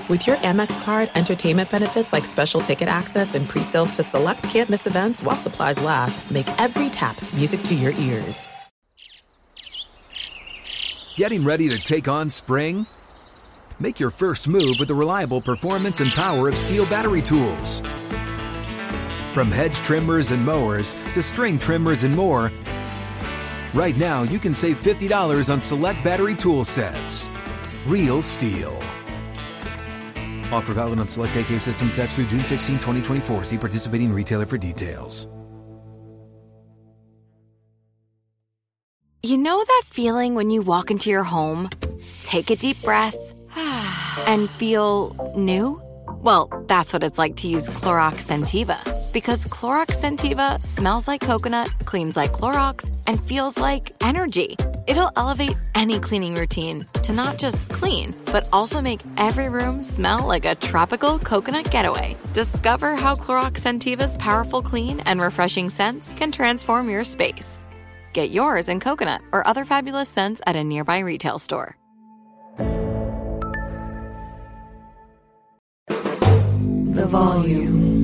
With your Amex card, entertainment benefits like special ticket access and pre-sales to select can't-miss events while supplies last make every tap music to your ears. Getting ready to take on spring? Make your first move with the reliable performance and power of Steel battery tools. From hedge trimmers and mowers to string trimmers and more, right now you can save $50 on select battery tool sets. Real Steel. Offer valid on select AK system sets through June 16, 2024. See participating retailer for details. You know that feeling when you walk into your home, take a deep breath, and feel new? Well, that's what it's like to use Clorox Scentiva. Because Clorox Scentiva smells like coconut, cleans like Clorox, and feels like energy. It'll elevate any cleaning routine to not just clean, but also make every room smell like a tropical coconut getaway. Discover how Clorox Scentiva's powerful clean and refreshing scents can transform your space. Get yours in coconut or other fabulous scents at a nearby retail store. The Volume.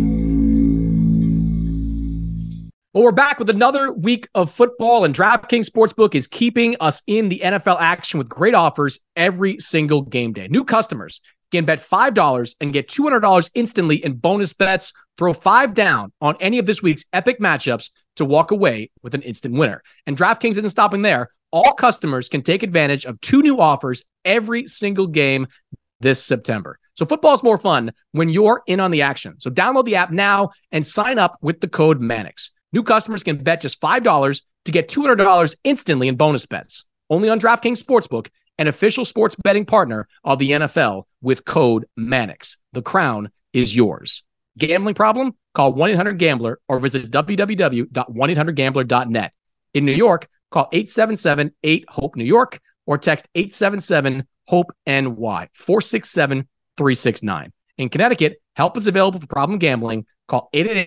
Well, we're back with another week of football, and DraftKings Sportsbook is keeping us in the NFL action with great offers every single game day. New customers can bet $5 and get $200 instantly in bonus bets. Throw $5 down on any of this week's epic matchups to walk away with an instant winner. And DraftKings isn't stopping there. All customers can take advantage of 2 new offers every single game this September. So football is more fun when you're in on the action. So download the app now and sign up with the code Mannix. New customers can bet just $5 to get $200 instantly in bonus bets. Only on DraftKings Sportsbook, an official sports betting partner of the NFL, with code Mannix. The crown is yours. Gambling problem? Call 1-800-GAMBLER or visit www.1800gambler.net. In New York, call 877-8-HOPE-NEW YORK or text 877-HOPE-NY 467-369. In Connecticut, help is available for problem gambling. Call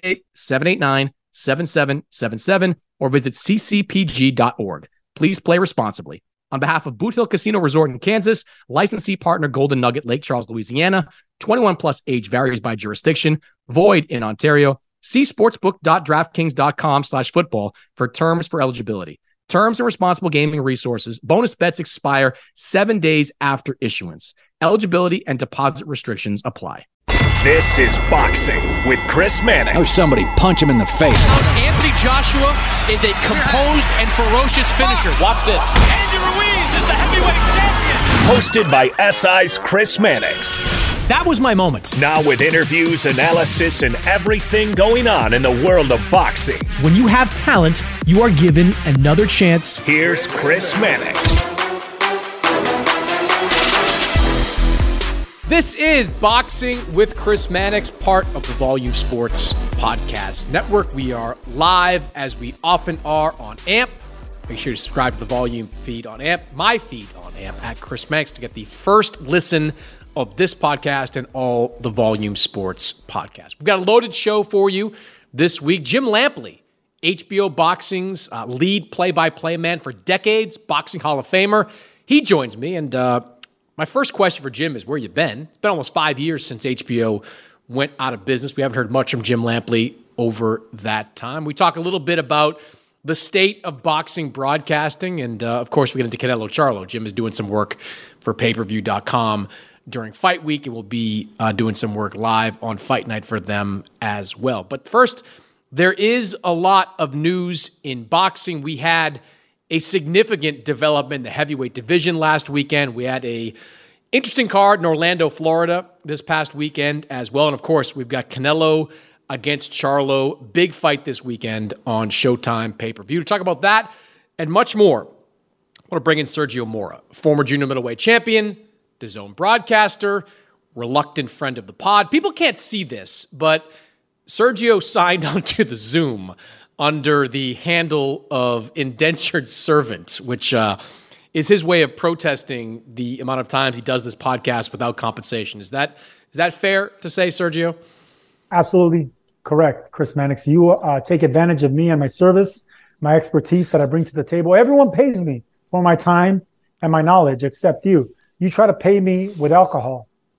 888-789-7777 or visit ccpg.org. Please play responsibly. On behalf of Boot Hill Casino Resort in Kansas, licensee partner Golden Nugget, Lake Charles, Louisiana, 21 plus age varies by jurisdiction, void in Ontario. See sportsbook.draftkings.com/football for terms for eligibility. Terms and responsible gaming resources. Bonus bets expire 7 days after issuance. Eligibility and deposit restrictions apply. This is Boxing with Chris Mannix. Oh, somebody punch him in the face. Anthony Joshua is a composed and ferocious finisher. Watch this. Andy Ruiz is the heavyweight champion. Hosted by SI's Chris Mannix. That was my moment. Now with interviews, analysis, and everything going on in the world of boxing. When you have talent, you are given another chance. Here's Chris Mannix. This is Boxing with Chris Mannix, part of the Volume Sports Podcast Network. We are live, as we often are, on AMP. Make sure to subscribe to the Volume feed on AMP, my feed on AMP, at Chris Mannix, to get the first listen of this podcast and all the Volume Sports podcasts. We've got a loaded show for you this week. Jim Lampley, HBO Boxing's lead play-by-play man for decades, Boxing Hall of Famer. He joins me, and my first question for Jim is, where you been? It's been almost 5 years since HBO went out of business. We haven't heard much from Jim Lampley over that time. We talk a little bit about the state of boxing broadcasting, and of course, we get into Canelo Charlo. Jim is doing some work for payperview.com during Fight Week, and will be doing some work live on Fight Night for them as well. But first, there is a lot of news in boxing. We had a significant development in the heavyweight division last weekend. We had a interesting card in Orlando, Florida this past weekend as well. And of course, we've got Canelo against Charlo. Big fight this weekend on Showtime pay-per-view. To talk about that and much more, I want to bring in Sergio Mora, former junior middleweight champion, DAZN broadcaster, reluctant friend of the pod. People can't see this, but Sergio signed onto the Zoom under the handle of indentured servant, which is his way of protesting the amount of times he does this podcast without compensation. Is that fair to say, Sergio? Absolutely correct, Chris Mannix. You take advantage of me and my service, my expertise that I bring to the table. Everyone pays me for my time and my knowledge except you. You try to pay me with alcohol.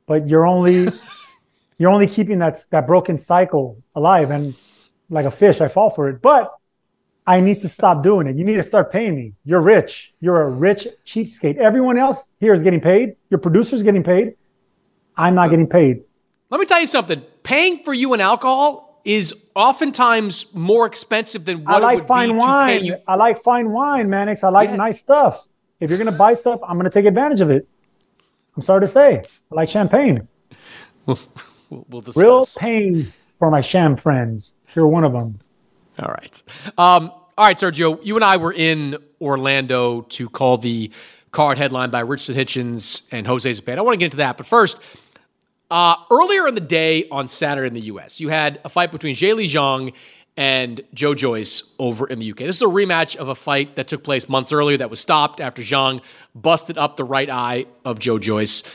but you're only keeping that broken cycle alive. And like a fish, I fall for it. But I need to stop doing it. You need to start paying me. You're rich. You're a rich cheapskate. Everyone else here is getting paid. Your producer's getting paid. I'm not getting paid. Let me tell you something. Paying for you an alcohol is oftentimes more expensive than what it would be to pay you. I like fine wine, Mannix. I like nice stuff. If you're going to buy stuff, I'm going to take advantage of it. I'm sorry to say. I like champagne. We'll discuss. Real pain for my sham friends. You're one of them. All right. All right, Sergio, you and I were in Orlando to call the card headline by Richard Hitchens and Jose Zepeda. I want to get into that. But first, earlier in the day on Saturday in the U.S., you had a fight between Zhilei Zhang and Joe Joyce over in the UK. This is a rematch of a fight that took place months earlier that was stopped after Zhang busted up the right eye of Joe Joyce.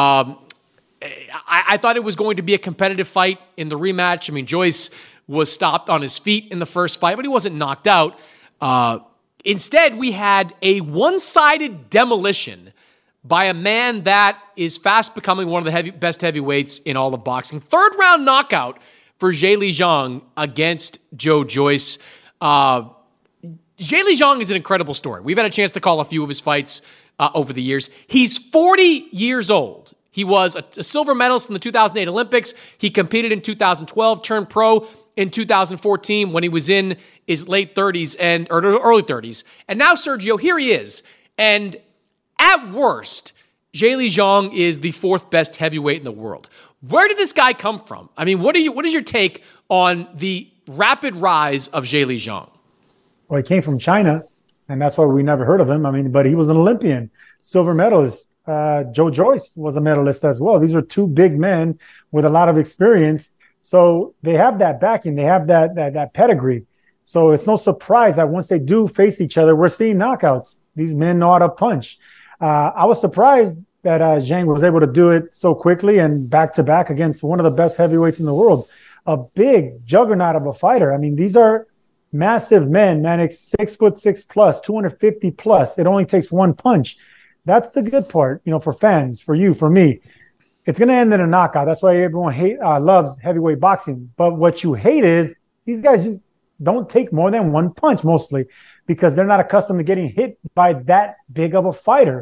I thought it was going to be a competitive fight in the rematch. I mean, Joyce was stopped on his feet in the first fight, but he wasn't knocked out. Instead, we had a one-sided demolition by a man that is fast becoming one of the best heavyweights in all of boxing. Third-round knockout for Zhilei Zhang against Joe Joyce. Zhilei Zhang is an incredible story. We've had a chance to call a few of his fights over the years. He's 40 years old. He was a silver medalist in the 2008 Olympics. He competed in 2012, turned pro in 2014 when he was in his late 30s or early 30s. And now, Sergio, here he is. And at worst, Zhilei Zhang is the fourth best heavyweight in the world. Where did this guy come from? I mean, what is your take on the rapid rise of Zhilei Zhang? Well, he came from China, and that's why we never heard of him. I mean, but he was an Olympian, silver medalist. Joe Joyce was a medalist as well. These are two big men with a lot of experience. So they have that backing. They have that pedigree. So it's no surprise that once they do face each other, we're seeing knockouts. These men know how to punch. I was surprised that Zhang was able to do it so quickly and back-to-back against one of the best heavyweights in the world. A big juggernaut of a fighter. I mean, these are massive men, man. It's 6'6" plus, 250 plus. It only takes one punch. That's the good part, for fans, for you, for me. It's going to end in a knockout. That's why everyone loves heavyweight boxing. But what you hate is these guys just don't take more than one punch mostly because they're not accustomed to getting hit by that big of a fighter.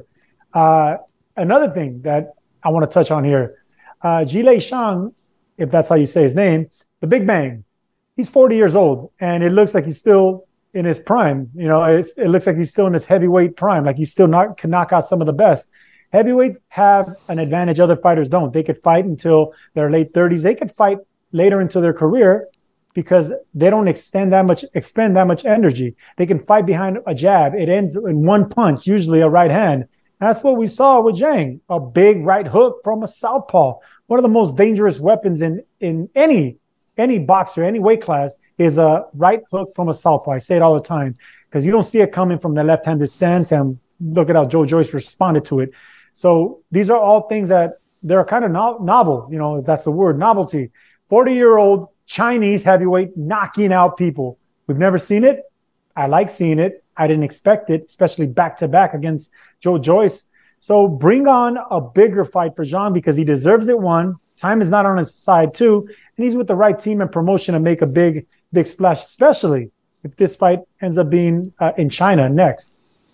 Another thing that I want to touch on here, Zhilei Zhang, if that's how you say his name, the Big Bang, he's 40 years old, and it looks like he's still in his prime. It looks like he's still in his heavyweight prime, like he still can knock out some of the best. Heavyweights have an advantage other fighters don't. They could fight until their late 30s. They could fight later into their career because they don't expend that much energy. They can fight behind a jab. It ends in one punch, usually a right hand. And that's what we saw with Zhang, a big right hook from a southpaw. One of the most dangerous weapons in any boxer, any weight class, is a right hook from a southpaw. I say it all the time because you don't see it coming from the left-handed stance, and look at how Joe Joyce responded to it. So these are all things that they're kind of novel, if that's the word, novelty. 40-year-old Chinese heavyweight knocking out people. We've never seen it. I like seeing it. I didn't expect it, especially back-to-back against Joe Joyce. So bring on a bigger fight for Zhang because he deserves it, one. Time is not on his side, too. And he's with the right team and promotion to make a big splash, especially if this fight ends up being in China next.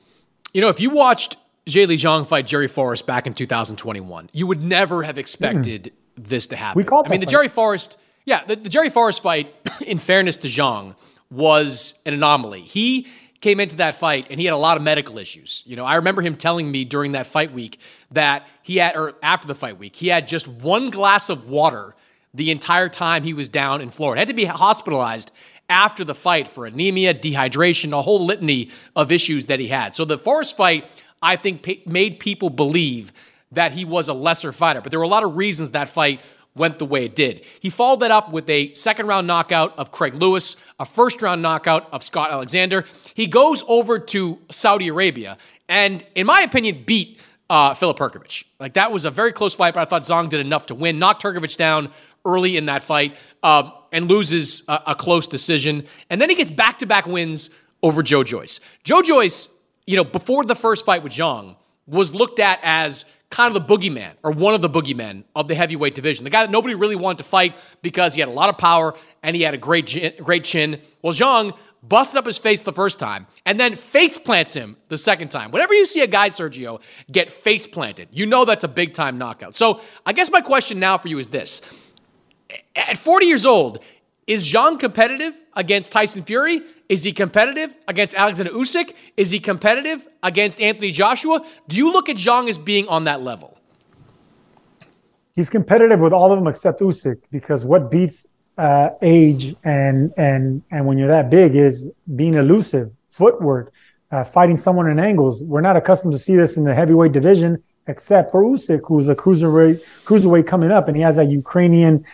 If you watched Zhilei Zhang fight Jerry Forrest back in 2021, you would never have expected this to happen. We called the Jerry Forrest, the Jerry Forrest fight, in fairness to Zhang, was an anomaly. He came into that fight and he had a lot of medical issues. I remember him telling me during that fight week that after the fight week, he had just one glass of water the entire time he was down in Florida. Had to be hospitalized after the fight for anemia, dehydration, a whole litany of issues that he had. So the Forrest fight, I think, made people believe that he was a lesser fighter. But there were a lot of reasons that fight went the way it did. He followed that up with a second-round knockout of Craig Lewis, a first-round knockout of Scott Alexander. He goes over to Saudi Arabia and, in my opinion, beat Filip Hrgović. That was a very close fight, but I thought Zhang did enough to win. Knocked Hrgović down early in that fight and loses a close decision. And then he gets back-to-back wins over Joe Joyce. Joe Joyce, before the first fight with Zhang, was looked at as kind of the boogeyman or one of the boogeymen of the heavyweight division. The guy that nobody really wanted to fight because he had a lot of power and he had a great chin. Well, Zhang busted up his face the first time and then face plants him the second time. Whenever you see a guy, Sergio, get face planted, you know that's a big time knockout. So I guess my question now for you is this. At 40 years old, is Zhang competitive against Tyson Fury? Is he competitive against Alexander Usyk? Is he competitive against Anthony Joshua? Do you look at Zhang as being on that level? He's competitive with all of them except Usyk, because what beats age and when you're that big is being elusive, footwork, fighting someone in angles. We're not accustomed to see this in the heavyweight division, except for Usyk, who's a cruiserweight coming up, and he has a Ukrainian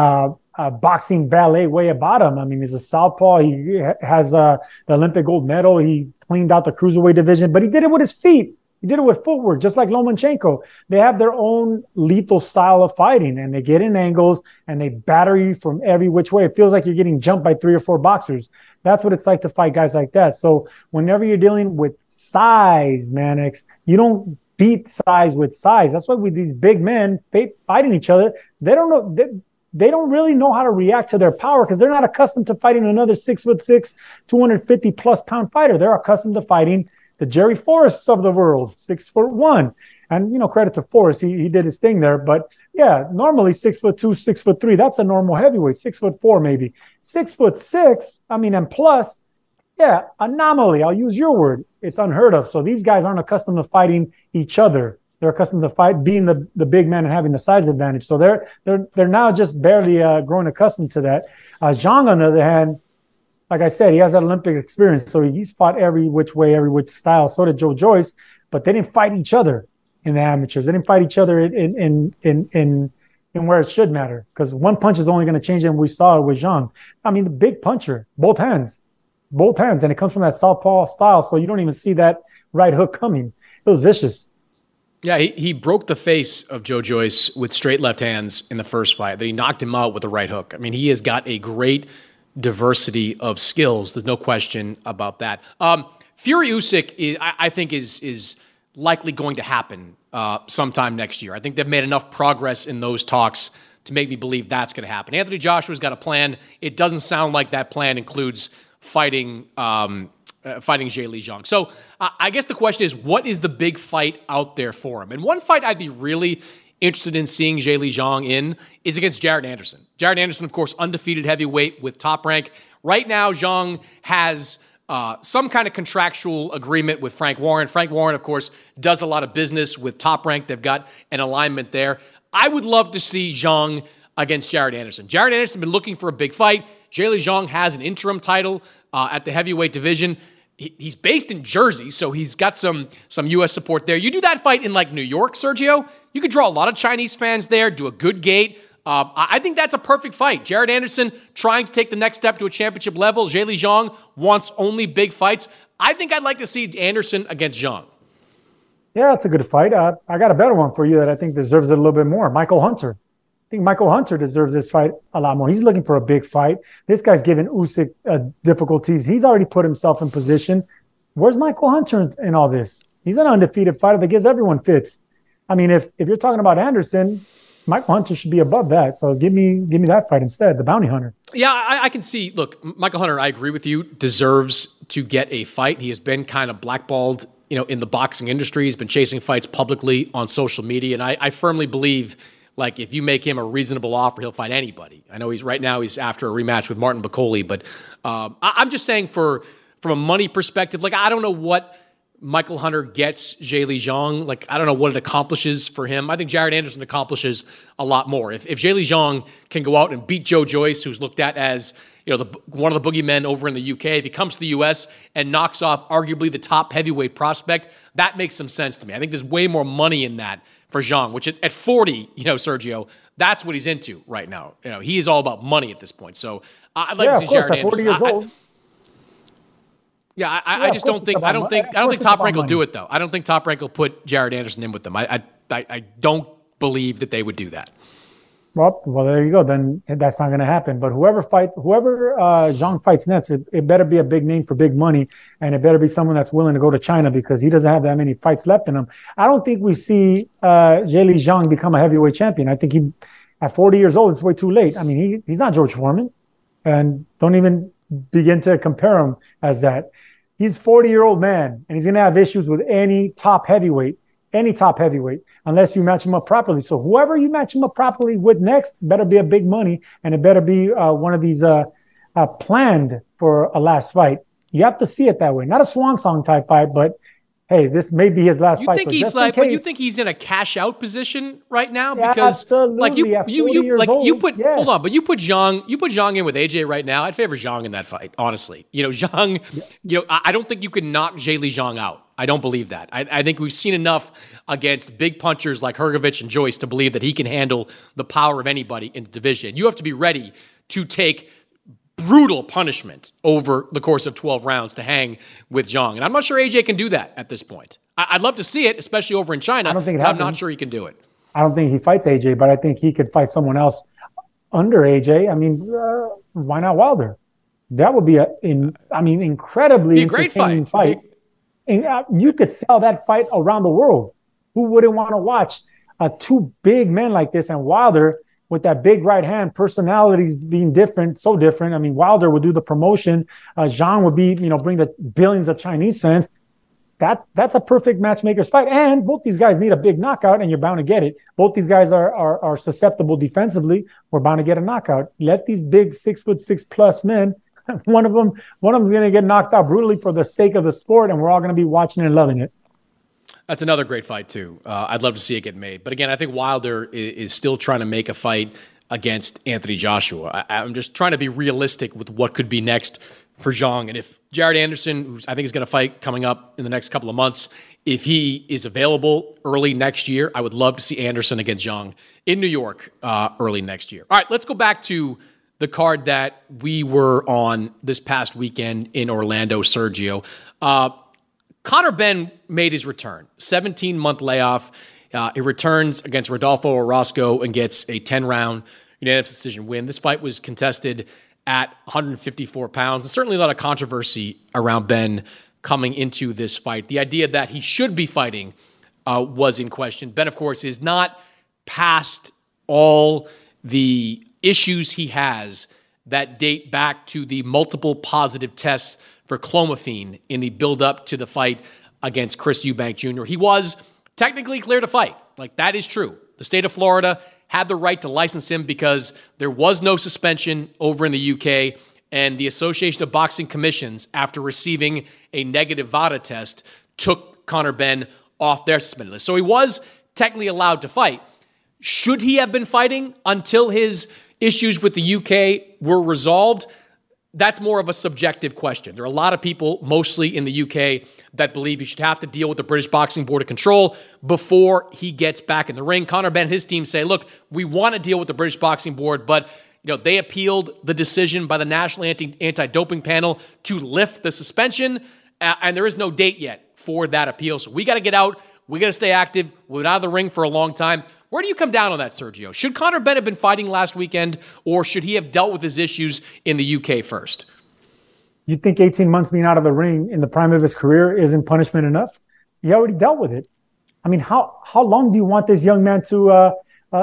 boxing ballet way about him. I mean, he's a southpaw. He has the Olympic gold medal. He cleaned out the cruiserweight division, but he did it with his feet. He did it with footwork, just like Lomachenko. They have their own lethal style of fighting, and they get in angles and they batter you from every which way. It feels like you're getting jumped by 3 or 4 boxers. That's what it's like to fight guys like that. So whenever you're dealing with size, Mannix, you don't beat size with size. That's why with these big men fighting each other, they don't know. They don't really know how to react to their power because they're not accustomed to fighting another 6'6", 250+ pound fighter. They're accustomed to fighting the Jerry Forrests of the world, 6'1". And, credit to Forrest. He did his thing there. But yeah, normally 6'2", 6'3", that's a normal heavyweight, 6'4" maybe. 6'6", and plus, yeah, anomaly. I'll use your word. It's unheard of. So these guys aren't accustomed to fighting each other. They're accustomed to being the big man and having the size advantage. So they're now just barely growing accustomed to that. Zhang, on the other hand, like I said, he has that Olympic experience. So he's fought every which way, every which style. So did Joe Joyce, but they didn't fight each other in the amateurs. They didn't fight each other in where it should matter, because one punch is only going to change it. And we saw it with Zhang. The big puncher, both hands, and it comes from that southpaw style. So you don't even see that right hook coming. It was vicious. Yeah, he broke the face of Joe Joyce with straight left hands in the first fight. Then he knocked him out with a right hook. He has got a great diversity of skills. There's no question about that. Fury Usyk, I think, is likely going to happen sometime next year. I think they've made enough progress in those talks to make me believe that's going to happen. Anthony Joshua's got a plan. It doesn't sound like that plan includes fighting Zhilei Zhang. So I guess the question is, what is the big fight out there for him? And one fight I'd be really interested in seeing Zhilei Zhang in is against Jared Anderson. Jared Anderson, of course, undefeated heavyweight with Top Rank. Right now, Zhang has some kind of contractual agreement with Frank Warren. Frank Warren, of course, does a lot of business with Top Rank. They've got an alignment there. I would love to see Zhang against Jared Anderson. Jared Anderson has been looking for a big fight. Zhilei Zhang has an interim title at the heavyweight division. He's based in Jersey, so he's got some U.S. support there. You do that fight in New York, Sergio, you could draw a lot of Chinese fans there, do a good gate. I think that's a perfect fight. Jared Anderson trying to take the next step to a championship level. Zhilei Zhang wants only big fights. I think I'd like to see Anderson against Zhang. Yeah, it's a good fight. I got a better one for you that I think deserves it a little bit more. Michael Hunter. I think Michael Hunter deserves this fight a lot more. He's looking for a big fight. This guy's giving Usyk difficulties. He's already put himself in position. Where's Michael Hunter in all this? He's an undefeated fighter that gives everyone fits. If you're talking about Anderson, Michael Hunter should be above that. So give me that fight instead, the bounty hunter. Yeah, I can see. Look, Michael Hunter, I agree with you, deserves to get a fight. He has been kind of blackballed, in the boxing industry. He's been chasing fights publicly on social media, and I firmly believe, if you make him a reasonable offer, he'll fight anybody. I know he's after a rematch with Martin Bakole, but I'm just saying from a money perspective, I don't know what Michael Hunter gets Zhilei Zhang. I don't know what it accomplishes for him. I think Jared Anderson accomplishes a lot more. If Zhilei Zhang can go out and beat Joe Joyce, who's looked at as one of the boogeymen over in the UK, if he comes to the US and knocks off arguably the top heavyweight prospect, that makes some sense to me. I think there's way more money in that for Zhang, which at 40, Sergio, that's what he's into right now. He is all about money at this point. So I'd like to see Jared Anderson. 40 years old. I just don't think Top Rank will do it, though. I don't think Top Rank will put Jared Anderson in with them. I don't believe that they would do that. Well, there you go. Then that's not going to happen. But whoever Zhang fights next, it better be a big name for big money, and it better be someone that's willing to go to China because he doesn't have that many fights left in him. I don't think we see Zhilei Zhang become a heavyweight champion. I think he, at 40 years old, it's way too late. I mean, he's not George Foreman, and don't even begin to compare him as that. He's a 40-year-old man, and he's going to have issues with any top heavyweight, unless you match him up properly. So whoever you match him up properly with next better be a big money, and it better be one of these planned for a last fight. You have to see it that way. Not a swan song type fight, but hey, this may be his last fight. But you think he's in a cash out position right now? Yeah, because absolutely. you put Zhang in with AJ right now. I'd favor Zhang in that fight, honestly. Zhang, I don't think you can knock Zhilei Zhang out. I don't believe that. I think we've seen enough against big punchers like Hrgović and Joyce to believe that he can handle the power of anybody in the division. You have to be ready to take brutal punishment over the course of 12 rounds to hang with Zhang. And I'm not sure AJ can do that at this point. I'd love to see it, especially over in China. I don't think it happens. I'm not sure he can do it. I don't think he fights AJ, but I think he could fight someone else under AJ. I mean, why not Wilder? That would be incredibly entertaining fight. You could sell that fight around the world. Who wouldn't want to watch two big men like this? And Wilder, with that big right hand, personalities being so different. I mean, Wilder would do the promotion. Zhang would be, bring the billions of Chinese fans. That's a perfect matchmaker's fight. And both these guys need a big knockout, and you're bound to get it. Both these guys are susceptible defensively. We're bound to get a knockout. Let these big 6'6+ men. One of them's going to get knocked out brutally for the sake of the sport, and we're all going to be watching and loving it. That's another great fight, too. I'd love to see it get made. But again, I think Wilder is still trying to make a fight against Anthony Joshua. I'm just trying to be realistic with what could be next for Zhang. And if Jared Anderson, who I think is going to fight coming up in the next couple of months, if he is available early next year, I would love to see Anderson against Zhang in New York early next year. All right, let's go back to the card that we were on this past weekend in Orlando, Sergio. Conor Benn made his return. 17-month layoff. He returns against Rodolfo Orozco and gets a 10-round unanimous decision win. This fight was contested at 154 pounds. There's certainly a lot of controversy around Benn coming into this fight. The idea that he should be fighting was in question. Benn, of course, is not past all the issues he has that date back to the multiple positive tests for clomiphene in the build-up to the fight against Chris Eubank Jr. He was technically clear to fight. That is true. The state of Florida had the right to license him because there was no suspension over in the UK, and the Association of Boxing Commissions, after receiving a negative VADA test, took Conor Benn off their suspended list. So he was technically allowed to fight. Should he have been fighting until his issues with the UK were resolved? That's more of a subjective question. There are a lot of people, mostly in the UK, that believe he should have to deal with the British Boxing Board of Control before he gets back in the ring. Conor Benn and his team say, look, we want to deal with the British Boxing Board, but they appealed the decision by the National Anti-Doping Panel to lift the suspension, and there is no date yet for that appeal. So we got to get out. We got to stay active. We've been out of the ring for a long time. Where do you come down on that, Sergio? Should Conor Benn have been fighting last weekend, or should he have dealt with his issues in the UK first? You think 18 months being out of the ring in the prime of his career isn't punishment enough? He already dealt with it. I mean, how long do you want this young man to,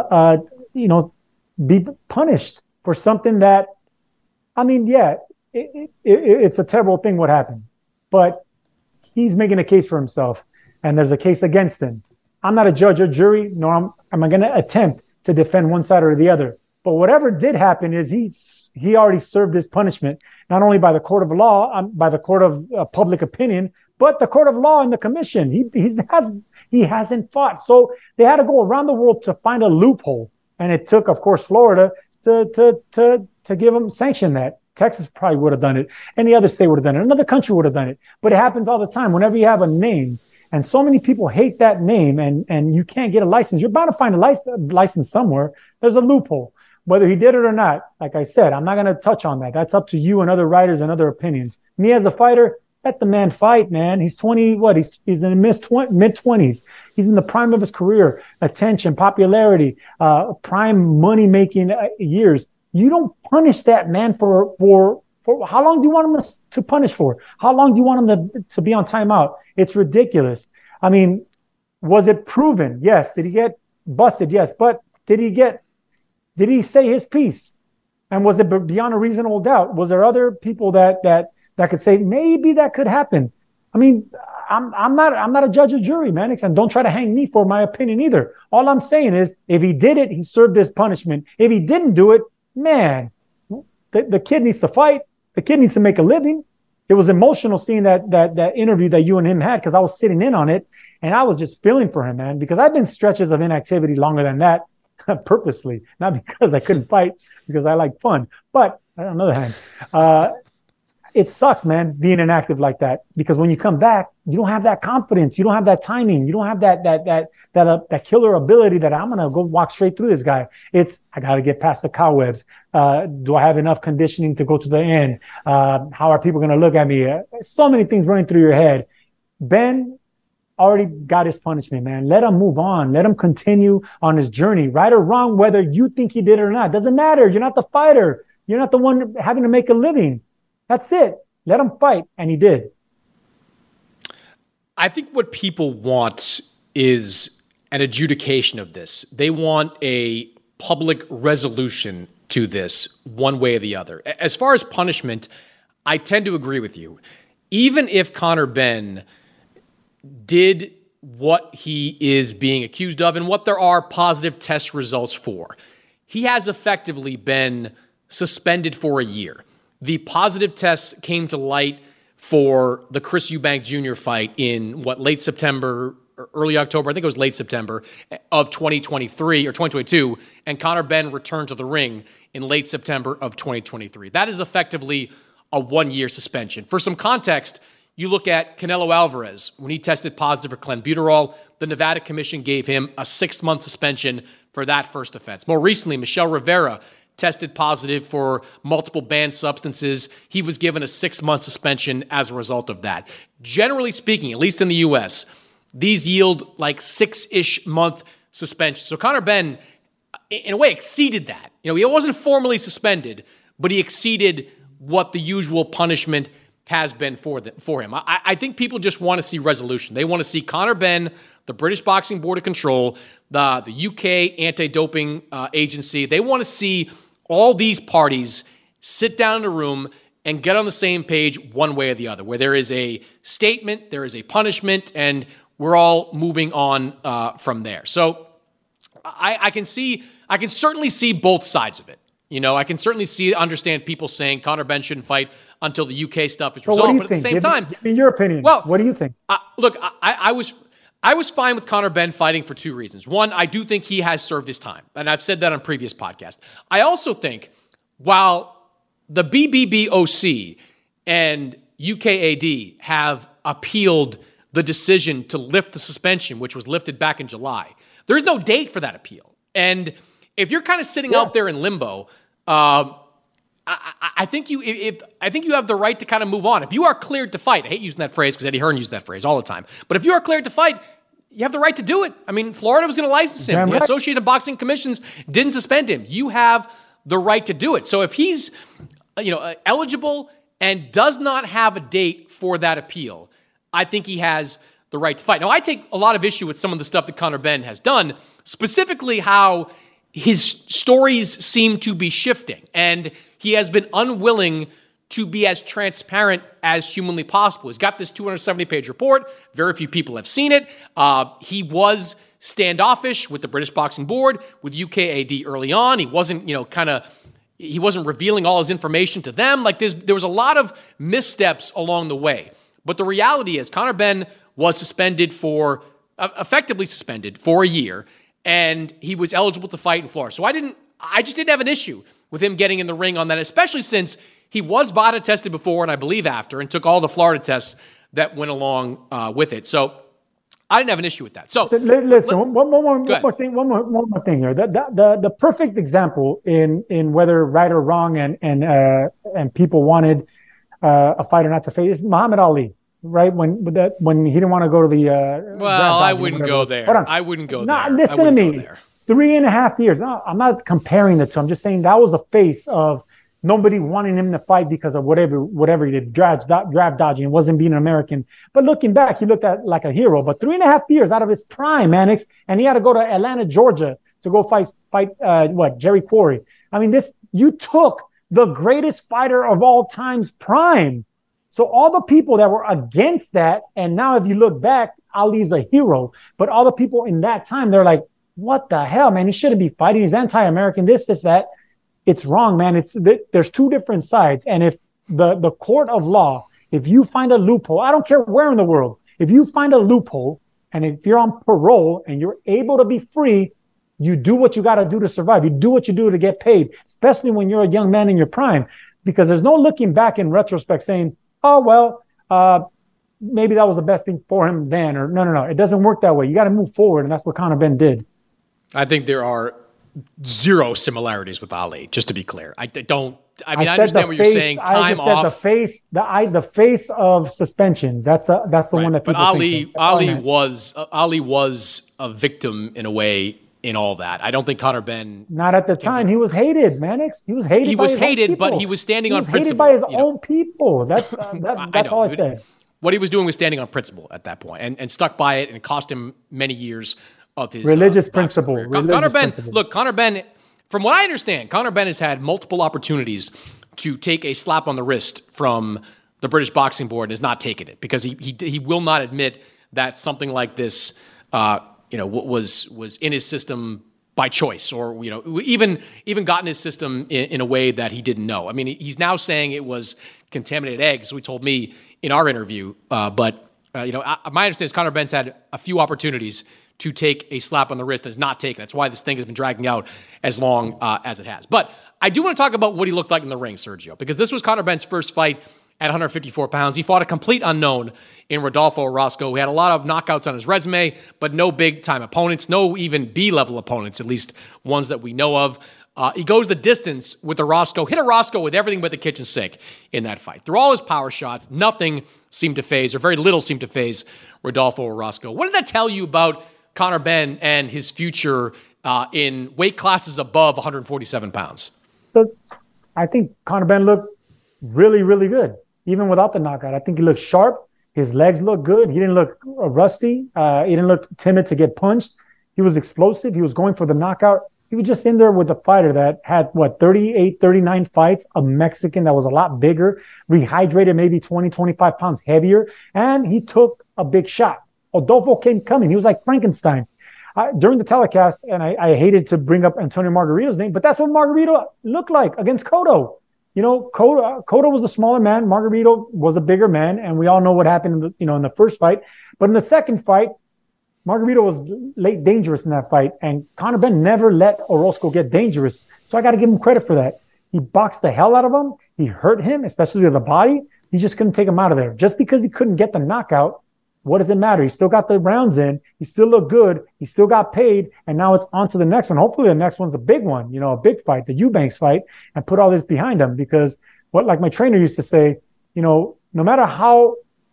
be punished for something that, it's a terrible thing what happened, but he's making a case for himself, and there's a case against him. I'm not a judge or jury, nor am I going to attempt to defend one side or the other. But whatever did happen is he already served his punishment, not only by the court of law, by the court of public opinion, but the court of law and the commission. He hasn't fought. So they had to go around the world to find a loophole. And it took, of course, Florida to give him sanction that. Texas probably would have done it. Any other state would have done it. Another country would have done it. But it happens all the time. Whenever you have a name, and so many people hate that name, and you can't get a license. You're bound to find a license somewhere. There's a loophole. Whether he did it or not, like I said, I'm not going to touch on that. That's up to you and other writers and other opinions. Me as a fighter, Let the man fight, man. He's 20. What? He's in the mid-20s. He's in the prime of his career. Attention, popularity, prime money-making years. You don't punish that man for how long do you want him to punish for? How long do you want him to be on timeout? It's ridiculous. I mean, was it proven? Yes. Did he get busted? Yes. But did he say his piece? And was it beyond a reasonable doubt? Was there other people that could say maybe that could happen? I mean, I'm not a judge or jury, man. And don't try to hang me for my opinion either. All I'm saying is, if he did it, he served his punishment. If he didn't do it, man, the kid needs to fight. The kid needs to make a living. It was emotional seeing that interview that you and him had, because I was sitting in on it and I was just feeling for him, man, because I've been stretches of inactivity longer than that purposely, not because I couldn't fight, because I like fun. But on the other hand, it sucks, man, being inactive like that, because when you come back, you don't have that confidence. You don't have that timing. You don't have that killer ability that I'm going to go walk straight through this guy. It's, I got to get past the cobwebs. Do I have enough conditioning to go to the end? How are people going to look at me? So many things running through your head. Ben already got his punishment, man. Let him move on. Let him continue on his journey, right or wrong, whether you think he did it or not. Doesn't matter. You're not the fighter. You're not the one having to make a living. That's it. Let him fight. And he did. I think what people want is an adjudication of this. They want a public resolution to this one way or the other. As far as punishment, I tend to agree with you. Even if Conor Benn did what he is being accused of and what there are positive test results for, he has effectively been suspended for a year. The positive tests came to light for the Chris Eubank Jr. fight in late September, or early October, I think it was late September of 2023 or 2022, and Conor Benn returned to the ring in late September of 2023. That is effectively a 1-year suspension. For some context, you look at Canelo Alvarez. When he tested positive for clenbuterol, the Nevada Commission gave him a 6-month suspension for that first offense. More recently, Michel Rivera tested positive for multiple banned substances. He was given a 6-month suspension as a result of that. Generally speaking, at least in the U.S., these yield like 6-ish month suspensions. So Conor Benn, in a way, exceeded that. He wasn't formally suspended, but he exceeded what the usual punishment has been for him. I think people just want to see resolution. They want to see Conor Benn, the British Boxing Board of Control, the UK anti-doping agency. They want to see all these parties sit down in a room and get on the same page one way or the other, where there is a statement, there is a punishment, and we're all moving on from there. So I can certainly see both sides of it. I can certainly understand people saying Conor Benn shouldn't fight until the UK stuff is resolved. But at the same time, give me your opinion. Well, what do you think? Look, I was fine with Conor Benn fighting for 2 reasons. One, I do think he has served his time, and I've said that on previous podcasts. I also think while the BBBOC and UKAD have appealed the decision to lift the suspension, which was lifted back in July, there's no date for that appeal. And if you're kind of sitting out there in limbo, I think you have the right to kind of move on. If you are cleared to fight, I hate using that phrase because Eddie Hearn used that phrase all the time. But if you are cleared to fight, you have the right to do it. I mean, Florida was going to license him. Damn right. The Associated Boxing Commissions didn't suspend him. You have the right to do it. So if he's eligible and does not have a date for that appeal, I think he has the right to fight. Now, I take a lot of issue with some of the stuff that Conor Benn has done, specifically how his stories seem to be shifting, and he has been unwilling to be as transparent as humanly possible. He's got this 270-page report. Very few people have seen it. He was standoffish with the British Boxing Board, with UKAD early on. He wasn't, he wasn't revealing all his information to them. There was a lot of missteps along the way. But the reality is Conor Benn was effectively suspended for a year, and he was eligible to fight in Florida. So I just didn't have an issue with him getting in the ring on that, especially since he was VADA tested before and I believe after, and took all the Florida tests that went along with it. So I didn't have an issue with that. So listen, one more thing here. The perfect example in whether right or wrong and people wanted a fighter not to face. It's Muhammad Ali, right? When he didn't want to go to the I wouldn't go there. Hold on. I wouldn't go there. Listen to me. 3.5 years. No, I'm not comparing the two. I'm just saying that was the face of nobody wanting him to fight because of whatever he did, draft dodging, and wasn't being an American. But looking back, he looked at like a hero. But 3.5 years out of his prime, Mannix, and he had to go to Atlanta, Georgia to go fight Jerry Quarry. I mean, you took the greatest fighter of all time's prime. So all the people that were against that, and now if you look back, Ali's a hero. But all the people in that time, they're like, what the hell, man? He shouldn't be fighting. He's anti-American, this, that. It's wrong, man. There's two different sides. And if the court of law, if you find a loophole, I don't care where in the world, if you find a loophole and if you're on parole and you're able to be free, you do what you got to do to survive. You do what you do to get paid, especially when you're a young man in your prime, because there's no looking back in retrospect saying, oh, well, maybe that was the best thing for him then, or no. It doesn't work that way. You got to move forward. And that's what Conor Benn did. I think there are zero similarities with Ali, just to be clear. I understand what you're saying. Time off. The face of suspensions. That's the one that. But Ali was a victim in a way in all that. I don't think Conor Benn. Not at the time. He was hated, Mannix. He was hated. He was hated, but he was standing on principle. Hated by his own people. That's all I said. What he was doing was standing on principle at that point, and stuck by it, and it cost him many years of his religious principle. Conor Benn, from what I understand, Conor Benn has had multiple opportunities to take a slap on the wrist from the British Boxing Board and has not taken it because he will not admit that something like this, was in his system by choice, or even got in his system in a way that he didn't know. I mean, he's now saying it was contaminated eggs. He told me in our interview, but my understanding is Conor Benn's had a few opportunities to take a slap on the wrist and has not taken it. That's why this thing has been dragging out as long as it has. But I do want to talk about what he looked like in the ring, Sergio, because this was Conor Benn's first fight at 154 pounds. He fought a complete unknown in Rodolfo Orozco. He had a lot of knockouts on his resume, but no big-time opponents, no even B-level opponents, at least ones that we know of. He goes the distance with Orozco, hit Orozco with everything but the kitchen sink in that fight. Through all his power shots, nothing seemed to phase, or very little seemed to phase Rodolfo Orozco. What did that tell you about Conor Benn and his future in weight classes above 147 pounds? Look, I think Conor Benn looked really, really good, even without the knockout. I think he looked sharp. His legs looked good. He didn't look rusty. He didn't look timid to get punched. He was explosive. He was going for the knockout. He was just in there with a fighter that had, 38, 39 fights, a Mexican that was a lot bigger, rehydrated, maybe 20, 25 pounds heavier, and he took a big shot. Rodolfo came coming. He was like Frankenstein. During the telecast, and I hated to bring up Antonio Margarito's name, but that's what Margarito looked like against Cotto. Cotto was a smaller man. Margarito was a bigger man, and we all know what happened in the first fight. But in the second fight, Margarito was late dangerous in that fight, and Conor Benn never let Orozco get dangerous. So I got to give him credit for that. He boxed the hell out of him. He hurt him, especially to the body. He just couldn't take him out of there. Just because he couldn't get the knockout, what does it matter? He still got the rounds in. He still looked good. He still got paid. And now it's on to the next one. Hopefully the next one's a big one, a big fight, the Eubanks fight, and put all this behind him. Because like my trainer used to say, no matter how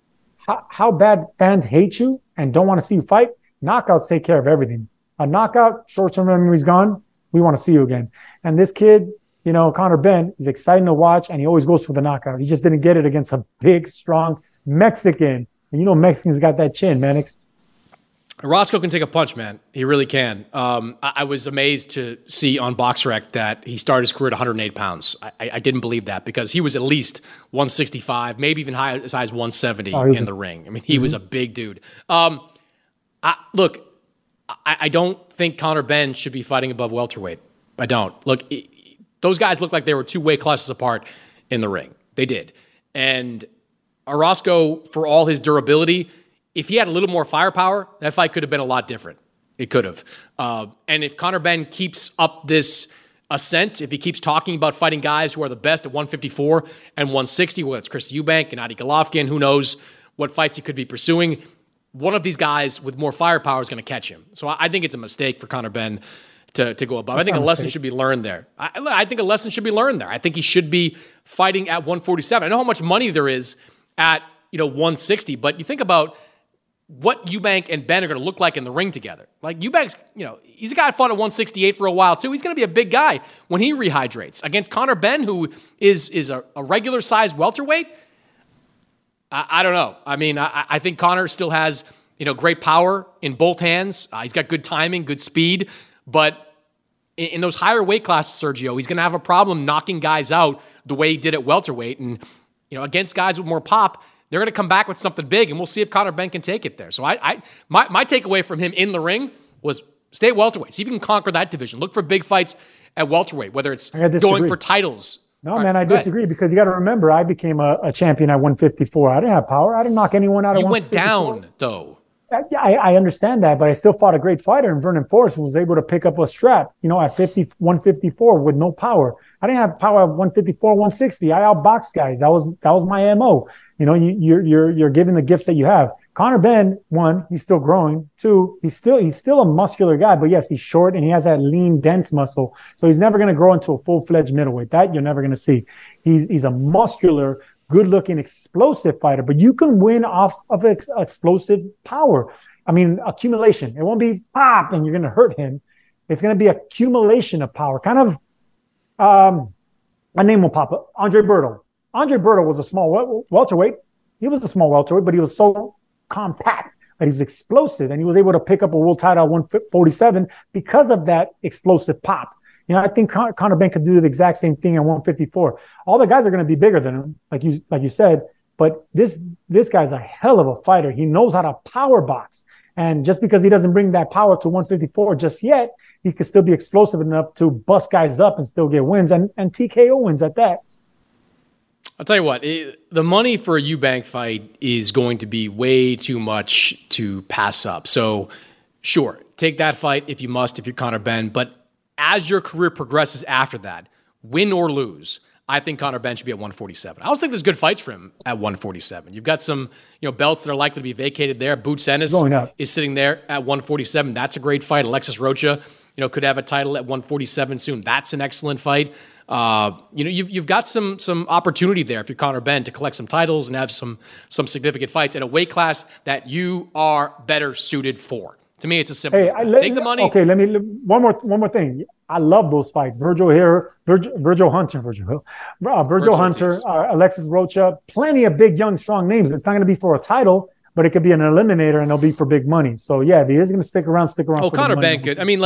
bad fans hate you and don't want to see you fight, knockouts take care of everything. A knockout, short-term memory's gone. We want to see you again. And this kid, Conor Benn, is exciting to watch, and he always goes for the knockout. He just didn't get it against a big, strong Mexican. And Mexicans got that chin, Mannix. Orozco can take a punch, man. He really can. I was amazed to see on BoxRec that he started his career at 108 pounds. I didn't believe that because he was at least 165, maybe even as high as 170 in the ring. I mean, he was a big dude. I don't think Conor Benn should be fighting above welterweight. I don't. Look, those guys look like they were two weight classes apart in the ring. They did. And Orozco, for all his durability, if he had a little more firepower, that fight could have been a lot different. It could have. And if Conor Benn keeps up this ascent, if he keeps talking about fighting guys who are the best at 154 and 160, whether it's Chris Eubank, Gennady Golovkin, who knows what fights he could be pursuing, one of these guys with more firepower is going to catch him. So I think it's a mistake for Conor Benn to go above. I think a lesson should be learned there. I think a lesson should be learned there. I think he should be fighting at 147. I know how much money there is at 160, but you think about what Eubank and Ben are going to look like in the ring together. Like Eubank's, he's a guy that fought at 168 for a while too. He's going to be a big guy when he rehydrates against Conor Benn, who is a regular sized welterweight. I don't know. I mean, I think Conor still has great power in both hands. He's got good timing, good speed, but in those higher weight classes, Sergio, he's going to have a problem knocking guys out the way he did at welterweight. And, against guys with more pop, they're going to come back with something big, and we'll see if Conor Benn can take it there. So my takeaway from him in the ring was stay at welterweight. See if you can conquer that division. Look for big fights at welterweight, whether it's going for titles. No, man, I disagree because you got to remember, I became a champion at 154. I didn't have power. I didn't knock anyone out. You went down, though. I understand that, but I still fought a great fighter in Vernon Forrest who was able to pick up a strap, at 154 with no power. I didn't have power at 154, 160. I outboxed guys. That was my MO. You're giving the gifts that you have. Conor Benn, one, he's still growing. Two, he's still a muscular guy, but yes, he's short and he has that lean, dense muscle. So he's never going to grow into a full-fledged middleweight. That you're never going to see. He's a muscular, good-looking, explosive fighter, but you can win off of explosive power. I mean, accumulation. It won't be pop and you're going to hurt him. It's going to be accumulation of power. Kind of, my name will pop up. Andre Berto. Andre Berto was a small welterweight. He was a small welterweight, but he was so compact that he's explosive, and he was able to pick up a world title at 147 because of that explosive pop. I think Conor Benn could do the exact same thing at 154. All the guys are going to be bigger than him, like you said. But this guy's a hell of a fighter. He knows how to power box, and just because he doesn't bring that power to 154 just yet, he could still be explosive enough to bust guys up and still get wins and TKO wins at that. I'll tell you what, the money for a Eubank fight is going to be way too much to pass up. So, sure, take that fight if you must, if you're Conor Benn. But as your career progresses after that, win or lose, I think Conor Benn should be at 147. I also think there's good fights for him at 147. You've got some belts that are likely to be vacated there. Boots Ennis is sitting there at 147. That's a great fight. Alexis Rocha, could have a title at 147 soon. That's an excellent fight. You've got some opportunity there if you're Conor Benn to collect some titles and have some significant fights in a weight class that you are better suited for. To me, it's as simple as that. Take the money. Okay, one more thing. I love those fights. Virgil Hunter, Alexis Rocha, plenty of big, young, strong names. It's not going to be for a title, but it could be an eliminator, and it'll be for big money. So, yeah, if he is going to stick around. Oh, Conor Benn could. I mean,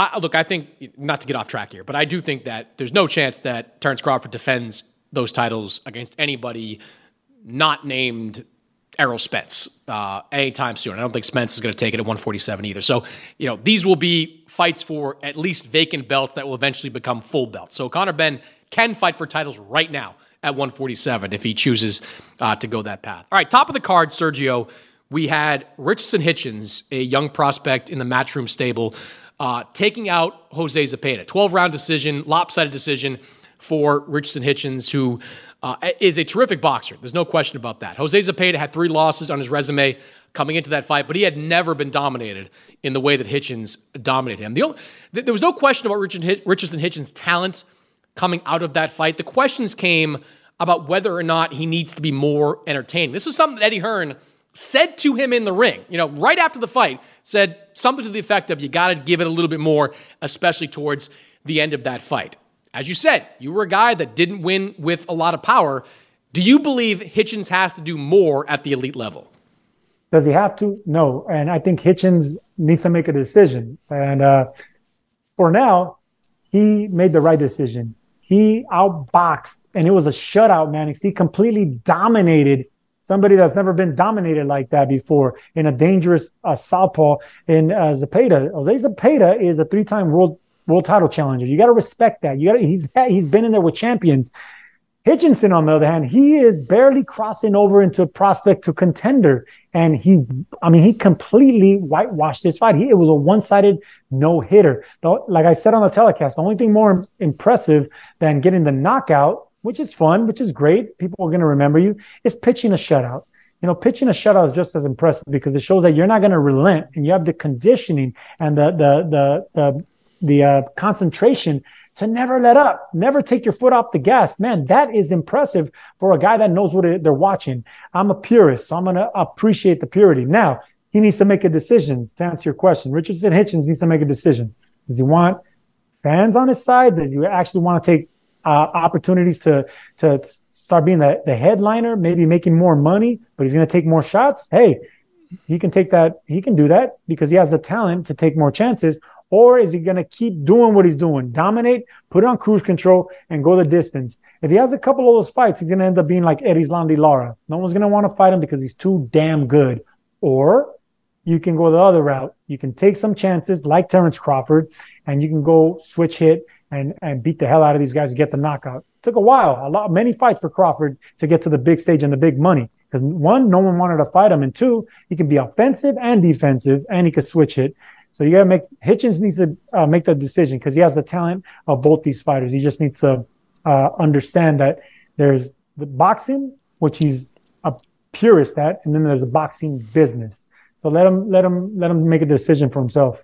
I think, not to get off track here, but I do think that there's no chance that Terence Crawford defends those titles against anybody not named Errol Spence anytime soon. I don't think Spence is going to take it at 147 either. So, these will be fights for at least vacant belts that will eventually become full belts. So Conor Benn can fight for titles right now at 147 if he chooses to go that path. All right, top of the card, Sergio, we had Richardson Hitchens, a young prospect in the Matchroom stable, taking out Jose Zepeda. 12-round decision, lopsided decision for Richardson Hitchens, who is a terrific boxer. There's no question about that. Jose Zepeda had 3 losses on his resume coming into that fight, but he had never been dominated in the way that Hitchens dominated him. There was no question about Richardson Hitchens' talent coming out of that fight. The questions came about whether or not he needs to be more entertaining. This was something that Eddie Hearn said to him in the ring, right after the fight, said something to the effect of, you got to give it a little bit more, especially towards the end of that fight. As you said, you were a guy that didn't win with a lot of power. Do you believe Hitchens has to do more at the elite level? Does he have to? No. And I think Hitchens needs to make a decision. And for now, he made the right decision. He outboxed, and it was a shutout, man. He completely dominated somebody that's never been dominated like that before in a dangerous southpaw in Zepeda. Jose Zepeda is a 3-time world title challenger. You got to respect that. He's been in there with champions. Hitchinson, on the other hand, he is barely crossing over into prospect to contender. And he completely whitewashed this fight. It was a one-sided no-hitter. Like I said on the telecast, the only thing more impressive than getting the knockout, which is fun, which is great, people are going to remember you, is pitching a shutout. Pitching a shutout is just as impressive because it shows that you're not going to relent, and you have the conditioning and the concentration to never let up, never take your foot off the gas. Man, that is impressive for a guy that knows what they're watching. I'm a purist, so I'm going to appreciate the purity. Now, he needs to make a decision. To answer your question, Richardson Hitchens needs to make a decision. Does he want fans on his side? Does he actually want to take opportunities to start being the headliner, maybe making more money, but he's going to take more shots? Hey, he can take that. He can do that because he has the talent to take more chances. Or is he going to keep doing what he's doing, dominate, put it on cruise control, and go the distance? If he has a couple of those fights, he's going to end up being like Erislandy Lara. No one's going to want to fight him because he's too damn good. Or you can go the other route. You can take some chances like Terrence Crawford, and you can go switch hit and beat the hell out of these guys to get the knockout. It took a while, many fights for Crawford to get to the big stage and the big money. Because one, no one wanted to fight him, and two, he can be offensive and defensive, and he could switch hit. So you got to Hitchens needs to make the decision because he has the talent of both these fighters. He just needs to understand that there's the boxing, which he's a purist at, and then there's a boxing business. So let him make a decision for himself.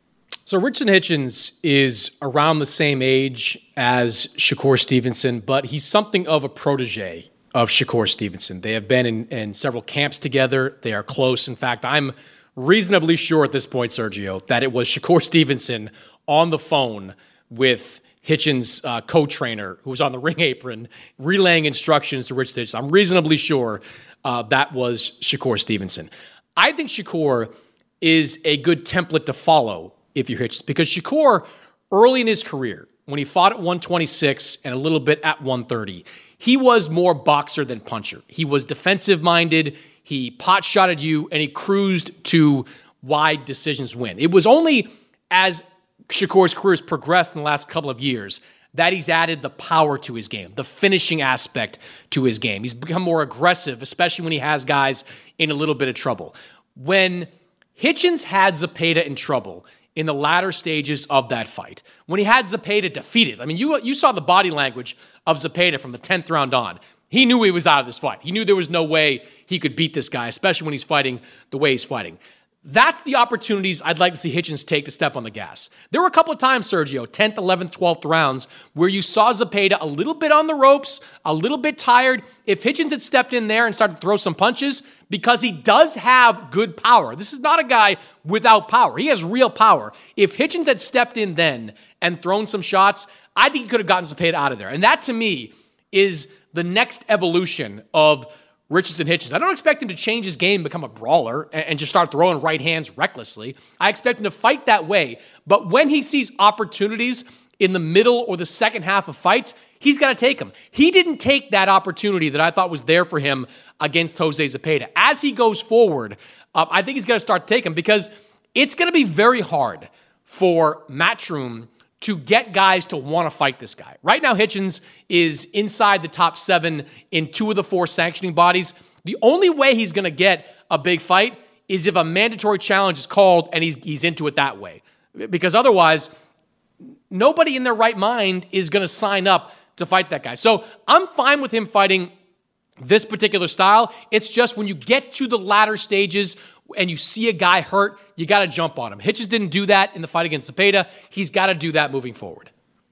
So Richardson Hitchens is around the same age as Shakur Stevenson, but he's something of a protege of Shakur Stevenson. They have been in several camps together. They are close. In fact, I'm reasonably sure at this point, Sergio, that it was Shakur Stevenson on the phone with Hitchens' co-trainer who was on the ring apron relaying instructions to Richardson Hitchens. I'm reasonably sure that was Shakur Stevenson. I think Shakur is a good template to follow if you're Hitchens, because Shakur, early in his career, when he fought at 126 and a little bit at 130, he was more boxer than puncher. He was defensive-minded. He pot-shotted you, and he cruised to wide decisions win. It was only as Shakur's career has progressed in the last couple of years that he's added the power to his game, the finishing aspect to his game. He's become more aggressive, especially when he has guys in a little bit of trouble. When Hitchens had Zepeda in trouble in the latter stages of that fight, when he had Zepeda defeated, I mean, you saw the body language of Zepeda from the 10th round on. He knew he was out of this fight. He knew there was no way he could beat this guy, especially when he's fighting the way he's fighting. That's the opportunities I'd like to see Hitchens take to step on the gas. There were a couple of times, Sergio, 10th, 11th, 12th rounds, where you saw Zepeda a little bit on the ropes, a little bit tired. If Hitchens had stepped in there and started to throw some punches, because he does have good power. This is not a guy without power. He has real power. If Hitchens had stepped in then and thrown some shots, I think he could have gotten Zepeda out of there. And that, to me, is the next evolution of Richardson Hitchens. I don't expect him to change his game, become a brawler, and just start throwing right hands recklessly. I expect him to fight that way. But when he sees opportunities in the middle or the second half of fights, he's got to take them. He didn't take that opportunity that I thought was there for him against Jose Zepeda. As he goes forward, I think he's got to start taking them because it's going to be very hard for Matchroom to get guys to want to fight this guy. Right now, Hitchens is inside the top 7 in 2 of the 4 sanctioning bodies. The only way he's going to get a big fight is if a mandatory challenge is called and he's into it that way. Because otherwise, nobody in their right mind is going to sign up to fight that guy. So I'm fine with him fighting this particular style. It's just when you get to the latter stages and you see a guy hurt, you got to jump on him. Hitchens didn't do that in the fight against Zepeda. He's got to do that moving forward.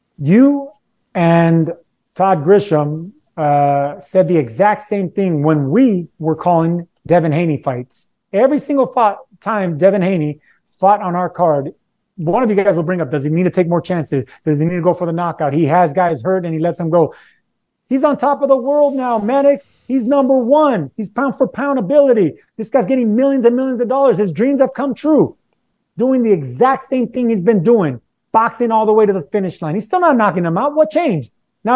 You and Todd Grisham said the exact same thing when we were calling Devin Haney fights. Every single time Devin Haney fought on our card, one of you guys will bring up, does he need to take more chances? Does he need to go for the knockout? He has guys hurt and he lets them go. He's on top of the world now, Mannix. He's number 1. He's pound for pound ability. This guy's getting millions and millions of dollars. His dreams have come true. Doing the exact same thing he's been doing. Boxing all the way to the finish line. He's still not knocking them out. What changed?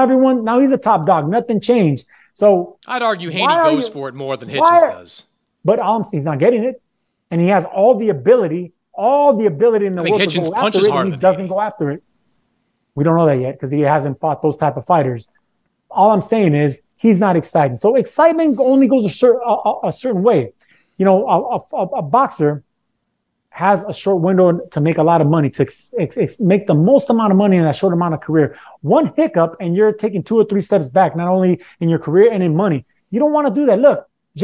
Now he's a top dog. Nothing changed. So I'd argue Haney goes for it more than Hitchens does. But he's not getting it. And he has all the ability in the world Hitchens to go punches after it, harder and he doesn't go after it. We don't know that yet because he hasn't fought those type of fighters. All I'm saying is he's not excited. So excitement only goes a certain way. You know, a boxer has a short window to make a lot of money, to make the most amount of money in that short amount of career. One hiccup and you're taking 2 or 3 steps back, not only in your career and in money. You don't want to do that. Look,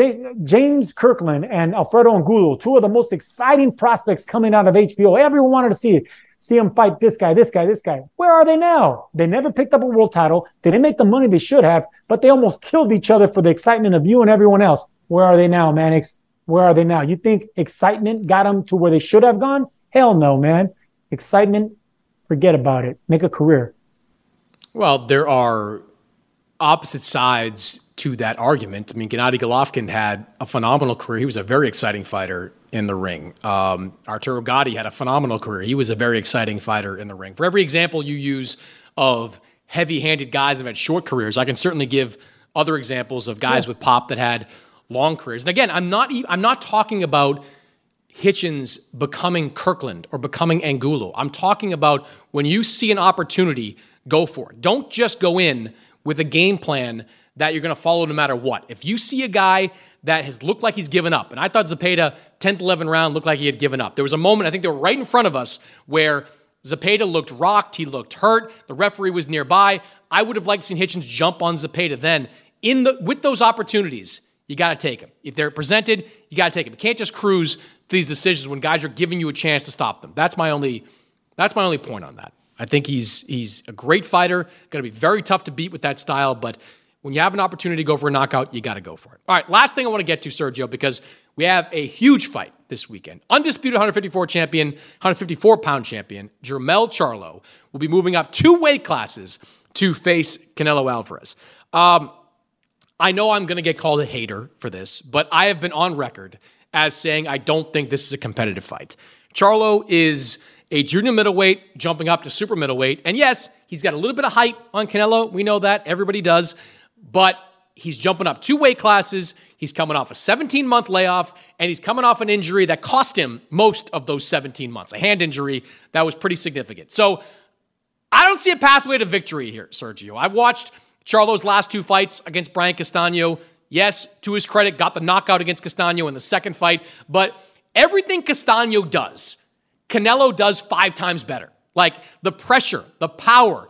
James Kirkland and Alfredo Angulo, 2 of the most exciting prospects coming out of HBO. Everyone wanted to see it. see him fight this guy. Where are they now? They never picked up a world title. They didn't make the money they should have, but they almost killed each other for the excitement of you and everyone else. Where are they now, Mannix? Where are they now? You think excitement got them to where they should have gone? Hell no, man. Excitement, forget about it. Make a career. Well, there are opposite sides to that argument. I mean, Gennady Golovkin had a phenomenal career. He was a very exciting fighter in the ring. Arturo Gatti had a phenomenal career. He was a very exciting fighter in the ring. For every example you use of heavy-handed guys that had short careers, I can certainly give other examples of guys with pop that had long careers. And again, I'm not talking about Hitchens becoming Kirkland or becoming Angulo. I'm talking about when you see an opportunity, go for it. Don't just go in with a game plan that you're going to follow no matter what. If you see a guy that has looked like he's given up, and I thought Zepeda, 10th, 11th round, looked like he had given up. There was a moment, I think they were right in front of us, where Zepeda looked rocked, he looked hurt, the referee was nearby. I would have liked to see Hitchens jump on Zepeda then. With those opportunities, you got to take them. If they're presented, you got to take them. You can't just cruise to these decisions when guys are giving you a chance to stop them. That's my only point on that. I think he's a great fighter, going to be very tough to beat with that style, but when you have an opportunity to go for a knockout, you got to go for it. All right, last thing I want to get to, Sergio, because we have a huge fight this weekend. Undisputed 154-pound champion, Jermell Charlo, will be moving up 2 weight classes to face Canelo Alvarez. I know I'm going to get called a hater for this, but I have been on record as saying I don't think this is a competitive fight. Charlo is a junior middleweight jumping up to super middleweight. And yes, he's got a little bit of height on Canelo. We know that. Everybody does. But he's jumping up 2 weight classes. He's coming off a 17-month layoff, and he's coming off an injury that cost him most of those 17 months, a hand injury that was pretty significant. So I don't see a pathway to victory here, Sergio. I've watched Charlo's last 2 fights against Brian Castano. Yes, to his credit, got the knockout against Castano in the second fight. But everything Castano does, Canelo does 5 times better. Like the pressure, the power,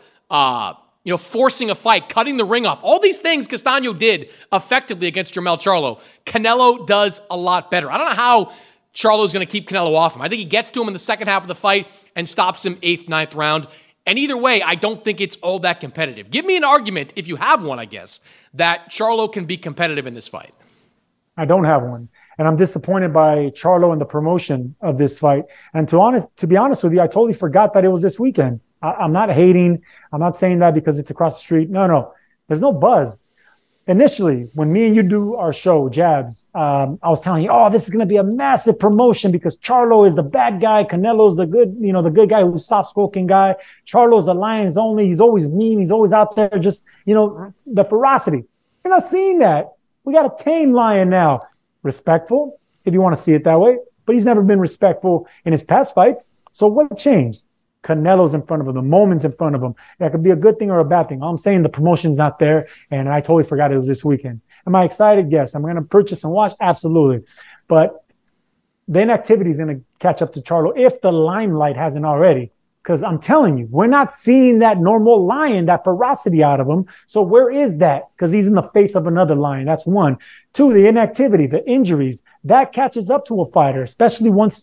forcing a fight, cutting the ring up. All these things Castano did effectively against Jermell Charlo. Canelo does a lot better. I don't know how Charlo's going to keep Canelo off him. I think he gets to him in the second half of the fight and stops him 8th, 9th round. And either way, I don't think it's all that competitive. Give me an argument, if you have one, I guess, that Charlo can be competitive in this fight. I don't have one. And I'm disappointed by Charlo and the promotion of this fight. And to be honest with you, I totally forgot that it was this weekend. I'm not hating. I'm not saying that because it's across the street. No. There's no buzz. Initially, when me and you do our show, Jabs, I was telling you, this is going to be a massive promotion because Charlo is the bad guy. Canelo's the good, the good guy who's soft-spoken guy. Charlo's the Lions only. He's always mean. He's always out there just, the ferocity. You're not seeing that. We got a tame lion now. Respectful, if you want to see it that way, but he's never been respectful in his past fights. So what changed? Canelo's in front of him, the moment's in front of him. That could be a good thing or a bad thing. All I'm saying, the promotion's not there, and I totally forgot it was this weekend. Am I excited? Yes. I'm going to purchase and watch? Absolutely. But the inactivity is going to catch up to Charlo if the limelight hasn't already. Because I'm telling you, we're not seeing that normal lion, that ferocity out of him. So where is that? Because he's in the face of another lion. That's 1. 2, the inactivity, the injuries, that catches up to a fighter, especially once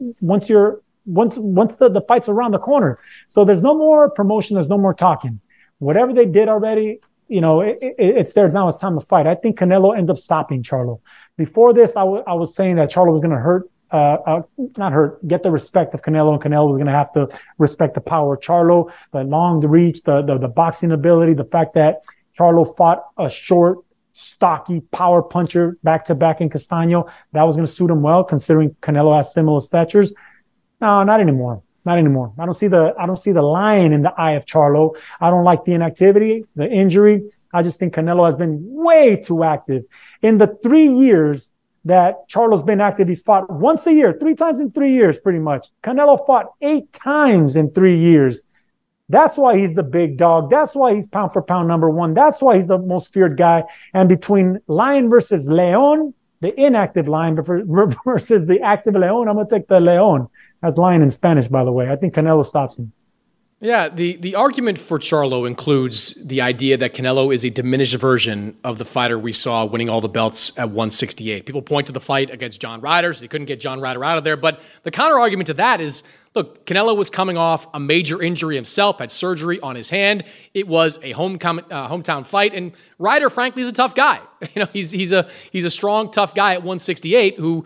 the fight's around the corner. So there's no more promotion. There's no more talking. Whatever they did already, it's there now. It's time to fight. I think Canelo ends up stopping Charlo. Before this, I was saying that Charlo was going to get the respect of Canelo, and Canelo was going to have to respect the power of Charlo, the long reach, the boxing ability, the fact that Charlo fought a short, stocky power puncher back-to-back in Castano. That was going to suit him well, considering Canelo has similar statures. No, not anymore. Not anymore. I don't see the lion in the eye of Charlo. I don't like the inactivity, the injury. I just think Canelo has been way too active. In the 3 years that Charlo's been active, he's fought once a year, 3 times in 3 years, pretty much. Canelo fought 8 times in 3 years. That's why he's the big dog. That's why he's pound for pound number 1. That's why he's the most feared guy. And between lion versus leon, the inactive lion versus the active leon, I'm going to take the leon. That's lion in Spanish, by the way. I think Canelo stops him. Yeah, the argument for Charlo includes the idea that Canelo is a diminished version of the fighter we saw winning all the belts at 168. People point to the fight against John Ryder, so they couldn't get John Ryder out of there. But the counter argument to that is, Look, Canelo was coming off a major injury himself, had surgery on his hand. It was a hometown fight, and Ryder, frankly, is a tough guy. He's a strong, tough guy at 168 who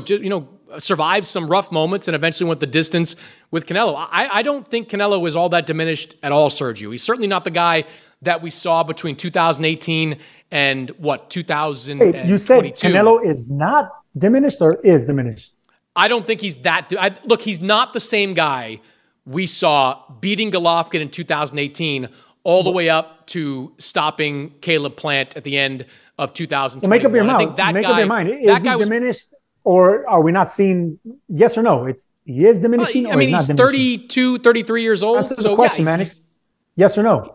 survived some rough moments and eventually went the distance with Canelo. I don't think Canelo is all that diminished at all, Sergio. He's certainly not the guy that we saw between 2018 and 2022. Hey, you said Canelo is not diminished or is diminished? I don't think he's that. Look, he's not the same guy we saw beating Golovkin in 2018 all the way up to stopping Caleb Plant at the end of 2021. So make up your mind. Make up your mind. Is he diminished, or are we not seeing yes or no? He is diminishing. I mean, he's 32, 33 years old. That's the question, man. Yes or no?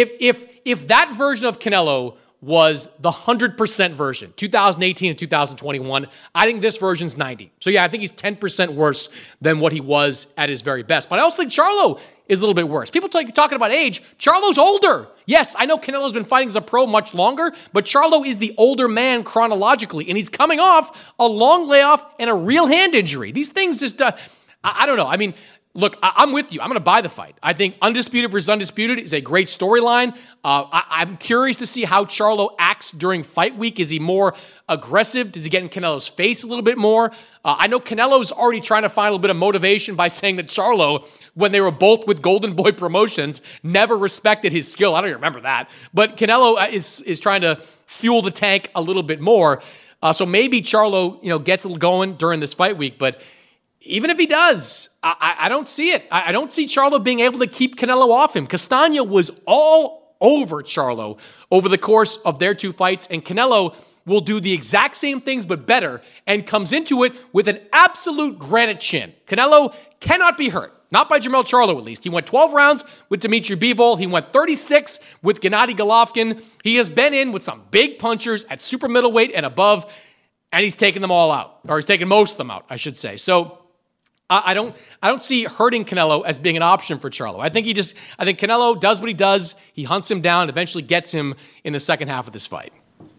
If that version of Canelo was the 100% version, 2018 and 2021, I think this version's 90. So yeah, I think he's 10% worse than what he was at his very best. But I also think Charlo is a little bit worse. People talking about age. Charlo's older. Yes, I know Canelo's been fighting as a pro much longer, but Charlo is the older man chronologically, and he's coming off a long layoff and a real hand injury. These things just, I don't know. I mean, look, I'm with you. I'm going to buy the fight. I think Undisputed versus Undisputed is a great storyline. I'm curious to see how Charlo acts during fight week. Is he more aggressive? Does he get in Canelo's face a little bit more? I know Canelo's already trying to find a little bit of motivation by saying that Charlo, when they were both with Golden Boy Promotions, never respected his skill. I don't even remember that. But Canelo is trying to fuel the tank a little bit more. So maybe Charlo, gets going during this fight week. But even if he does, I don't see it. I don't see Charlo being able to keep Canelo off him. Castagna was all over Charlo over the course of their two fights, and Canelo will do the exact same things but better and comes into it with an absolute granite chin. Canelo cannot be hurt. Not by Jermell Charlo, at least. He went 12 rounds with Dimitri Bivol. He went 36 with Gennady Golovkin. He has been in with some big punchers at super middleweight and above, and he's taken them all out. Or he's taken most of them out, I should say. So I don't see hurting Canelo as being an option for Charlo. I think Canelo does what he does. He hunts him down and eventually gets him in the second half of this fight.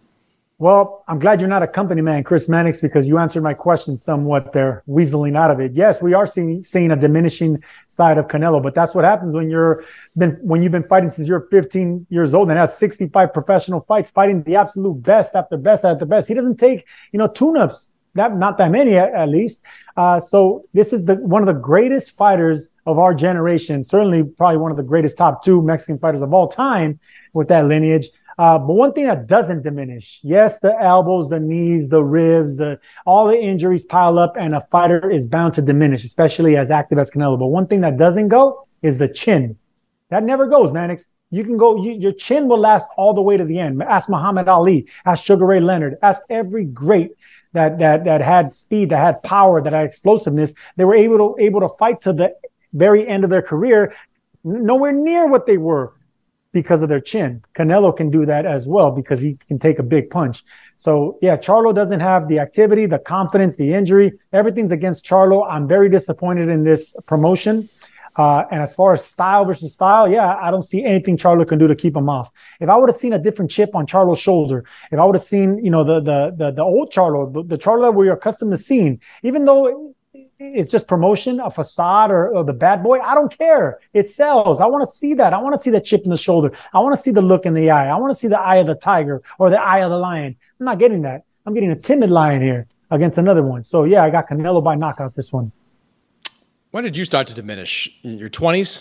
Well, I'm glad you're not a company man, Chris Mannix, because you answered my question somewhat there, weaseling out of it. Yes, we are seeing a diminishing side of Canelo, but that's what happens when you've been fighting since you're 15 years old and has 65 professional fights, fighting the absolute best after best after best. He doesn't take, tune-ups. Not that many, at least. So this is one of the greatest fighters of our generation, certainly probably one of the greatest top two Mexican fighters of all time with that lineage. But one thing that doesn't diminish, yes, the elbows, the knees, the ribs, all the injuries pile up, and a fighter is bound to diminish, especially as active as Canelo. But one thing that doesn't go is the chin. That never goes, Mannix. You can go, your chin will last all the way to the end. Ask Muhammad Ali, ask Sugar Ray Leonard, ask every great that had speed, that had power, that had explosiveness. They were able to fight to the very end of their career, nowhere near what they were because of their chin. Canelo can do that as well because he can take a big punch. So yeah, Charlo doesn't have the activity, the confidence, the injury. Everything's against Charlo. I'm very disappointed in this promotion. And as far as style versus style, yeah, I don't see anything Charlo can do to keep him off. If I would have seen a different chip on Charlo's shoulder, if I would have seen, the old Charlo, the Charlo that we're accustomed to seeing, even though it's just promotion, a facade, or the bad boy, I don't care. It sells. I want to see that. I want to see the chip in the shoulder. I want to see the look in the eye. I want to see the eye of the tiger or the eye of the lion. I'm not getting that. I'm getting a timid lion here against another one. So yeah, I got Canelo by knockout this one. When did you start to diminish? In your 20s?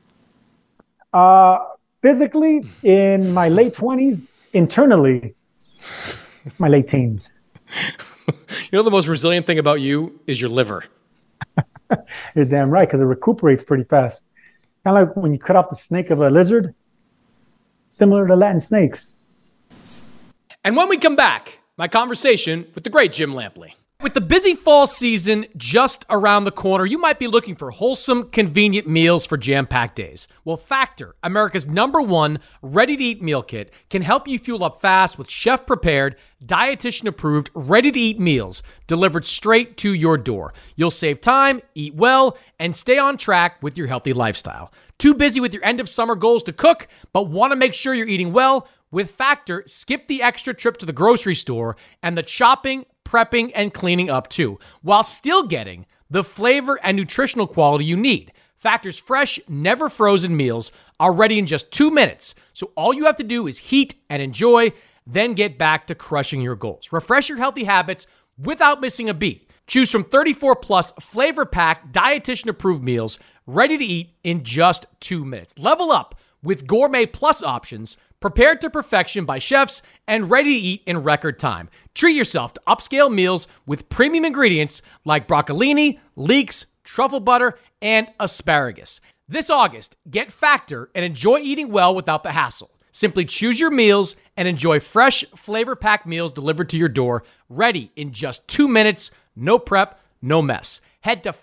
Physically, in my late 20s. Internally, my late teens. The most resilient thing about you is your liver. You're damn right, because it recuperates pretty fast. Kind of like when you cut off the snake of a lizard. Similar to Latin snakes. And when we come back, my conversation with the great Jim Lampley. With the busy fall season just around the corner, you might be looking for wholesome, convenient meals for jam-packed days. Well, Factor, America's #1 ready-to-eat meal kit, can help you fuel up fast with chef-prepared, dietitian-approved, ready-to-eat meals delivered straight to your door. You'll save time, eat well, and stay on track with your healthy lifestyle. Too busy with your end-of-summer goals to cook, but want to make sure you're eating well? With Factor, skip the extra trip to the grocery store and the chopping, prepping, and cleaning up too, while still getting the flavor and nutritional quality you need. Factor's fresh, never frozen meals are ready in just 2 minutes. So all you have to do is heat and enjoy, then get back to crushing your goals. Refresh your healthy habits without missing a beat. Choose from 34 plus flavor-packed, dietitian-approved meals ready to eat in just 2 minutes. Level up with Gourmet Plus options prepared to perfection by chefs and ready to eat in record time. Treat yourself to upscale meals with premium ingredients like broccolini, leeks, truffle butter, and asparagus. This August, get Factor and enjoy eating well without the hassle. Simply choose your meals and enjoy fresh, flavor-packed meals delivered to your door, ready in just 2 minutes, no prep, no mess. Head to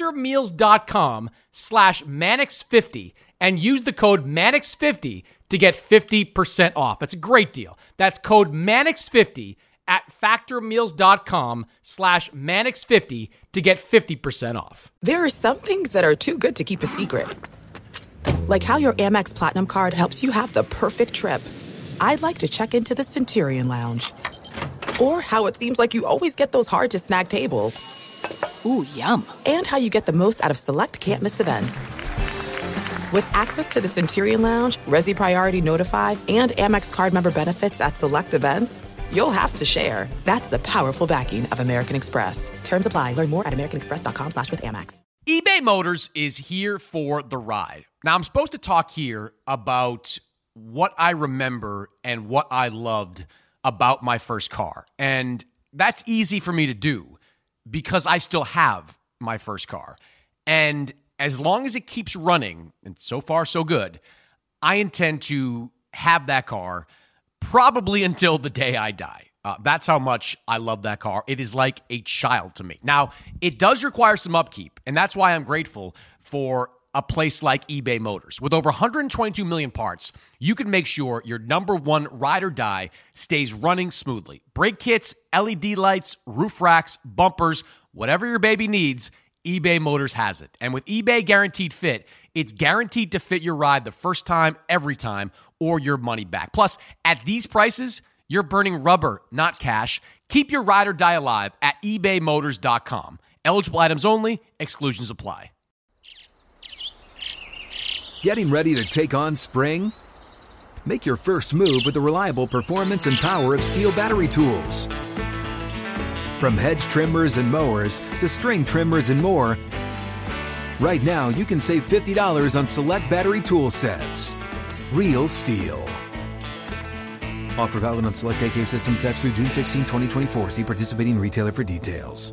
factormeals.com/Mannix50 and use the code Mannix50 to get 50% off. That's a great deal. That's code Mannix50 at factormeals.com/Mannix50 to get 50% off. There are some things that are too good to keep a secret. Like how your Amex Platinum card helps you have the perfect trip. I'd like to check into the Centurion Lounge. Or how it seems like you always get those hard-to-snag tables. Ooh, yum. And how you get the most out of select can't-miss events. With access to the Centurion Lounge, Resi Priority Notified, and Amex card member benefits at select events, you'll have to share. That's the powerful backing of American Express. Terms apply. Learn more at americanexpress.com/withAmex. eBay Motors is here for the ride. Now, I'm supposed to talk here about what I remember and what I loved about my first car. And that's easy for me to do because I still have my first car. And as long as it keeps running, and so far so good, I intend to have that car probably until the day I die. That's how much I love that car. It is like a child to me. Now, it does require some upkeep, and that's why I'm grateful for a place like eBay Motors. With over 122 million parts, you can make sure your number one ride or die stays running smoothly. Brake kits, LED lights, roof racks, bumpers, whatever your baby needs, eBay Motors has it. And with eBay Guaranteed Fit, it's guaranteed to fit your ride the first time, every time, or your money back. Plus, at these prices, you're burning rubber, not cash. Keep your ride or die alive at ebaymotors.com. Eligible items only. Exclusions apply. Getting ready to take on spring? Make your first move with the reliable performance and power of Steel battery tools. From hedge trimmers and mowers to string trimmers and more, right now you can save $50 on select battery tool sets. Real Steel. Offer valid on select AK system sets through June 16, 2024. See participating retailer for details.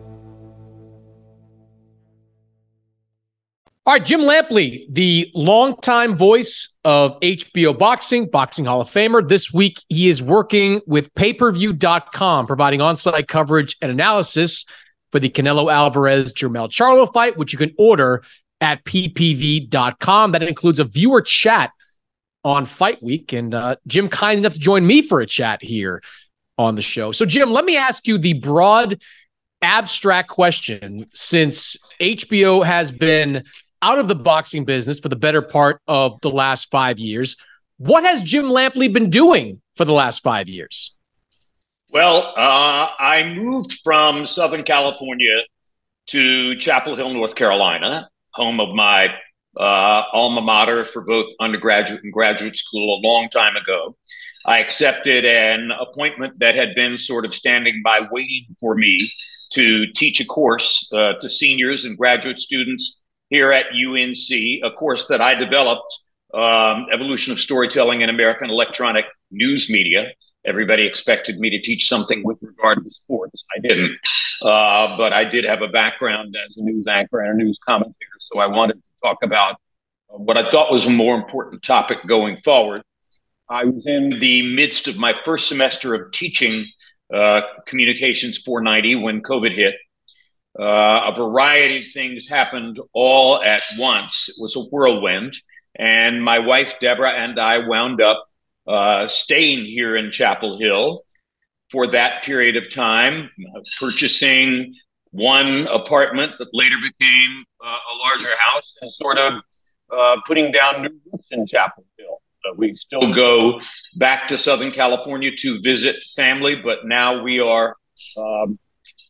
All right, Jim Lampley, the longtime voice of HBO Boxing, Boxing Hall of Famer. This week, he is working with payperview.com, providing on-site coverage and analysis for the Canelo Alvarez-Jermell Charlo fight, which you can order at ppv.com. That includes a viewer chat on Fight Week, and Jim kind enough to join me for a chat here on the show. So, Jim, let me ask you the broad, abstract question. Since HBO has been out of the boxing business for the better part of the last 5 years, what has Jim Lampley been doing for the last 5 years? Well, I moved from Southern California to Chapel Hill, North Carolina, home of my alma mater for both undergraduate and graduate school a long time ago. I accepted an appointment that had been sort of standing by waiting for me to teach a course to seniors and graduate students here at UNC, a course that I developed, Evolution of Storytelling in American Electronic News Media. Everybody expected me to teach something with regard to sports. I didn't, but I did have a background as a news anchor and a news commentator, so I wanted to talk about what I thought was a more important topic going forward. I was in the midst of my first semester of teaching Communications 490 when COVID hit. A variety of things happened all at once. It was a whirlwind. And my wife, Deborah, and I wound up staying here in Chapel Hill for that period of time, purchasing one apartment that later became a larger house and sort of putting down new roots in Chapel Hill. We still go back to Southern California to visit family, but now we are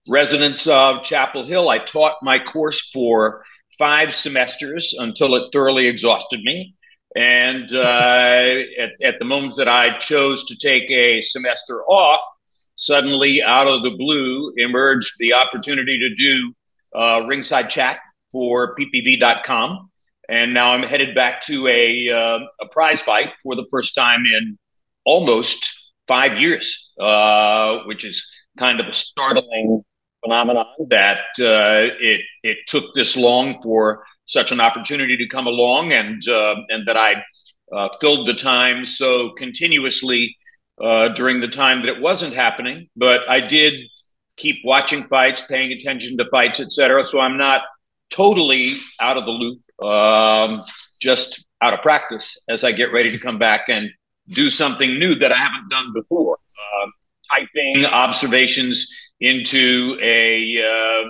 residents of Chapel Hill. I taught my course for 5 semesters until it thoroughly exhausted me. And at the moment that I chose to take a semester off, suddenly out of the blue emerged the opportunity to do ringside chat for ppv.com. And now I'm headed back to a prize fight for the first time in almost 5 years, which is kind of a startling phenomenon that it took this long for such an opportunity to come along, and that I filled the time so continuously during the time that it wasn't happening. But I did keep watching fights, paying attention to fights, etc. So I'm not totally out of the loop, just out of practice as I get ready to come back and do something new that I haven't done before. Typing observations into a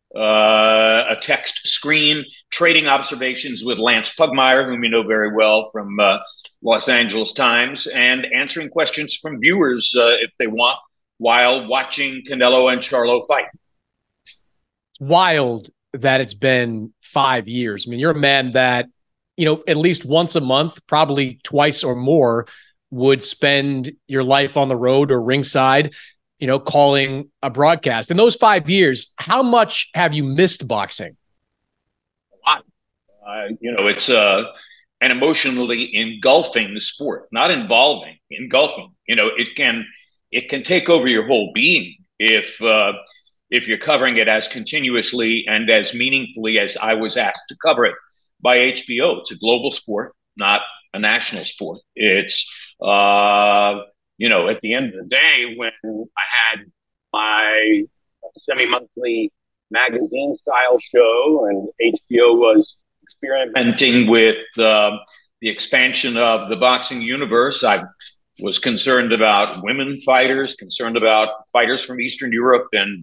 text screen, trading observations with Lance Pugmire, whom you know very well from Los Angeles Times, and answering questions from viewers if they want while watching Canelo and Charlo fight. It's wild that it's been 5 years. I mean, you're a man that, at least once a month, probably twice or more, would spend your life on the road or ringside, calling a broadcast. In those 5 years, how much have you missed boxing? A lot. It's an emotionally engulfing sport, not involving, engulfing. It can take over your whole being if you're covering it as continuously and as meaningfully as I was asked to cover it by HBO. It's a global sport, not a national sport. It's at the end of the day, when I had my semi-monthly magazine-style show and HBO was experimenting with the expansion of the boxing universe, I was concerned about women fighters, concerned about fighters from Eastern Europe and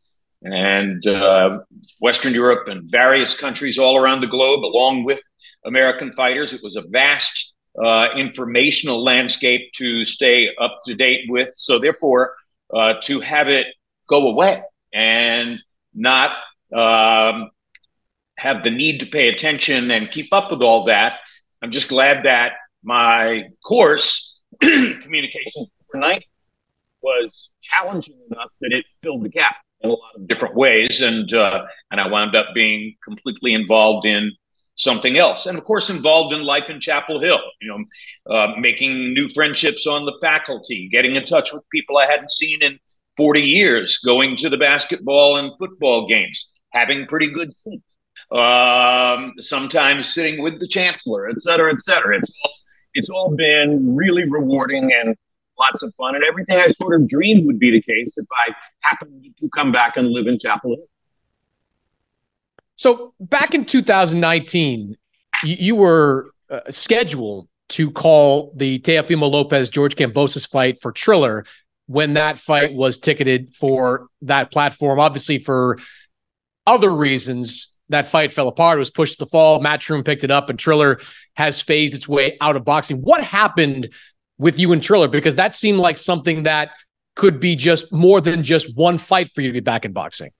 Western Europe and various countries all around the globe, along with American fighters. It was a vast informational landscape to stay up to date with. So therefore, to have it go away and not have the need to pay attention and keep up with all that, I'm just glad that my course, Communications Overnight, was challenging enough that it filled the gap in a lot of different ways. And I wound up being completely involved in something else. And of course, involved in life in Chapel Hill, making new friendships on the faculty, getting in touch with people I hadn't seen in 40 years, going to the basketball and football games, having pretty good seats, sometimes sitting with the chancellor, et cetera, et cetera. It's all been really rewarding and lots of fun, and everything I sort of dreamed would be the case if I happened to come back and live in Chapel Hill. So back in 2019, you were scheduled to call the Teofimo Lopez-George Kambosos fight for Triller when that fight was ticketed for that platform. Obviously, for other reasons, that fight fell apart. It was pushed to the fall. Matchroom picked it up, and Triller has phased its way out of boxing. What happened with you and Triller? Because that seemed like something that could be just more than just one fight for you to be back in boxing.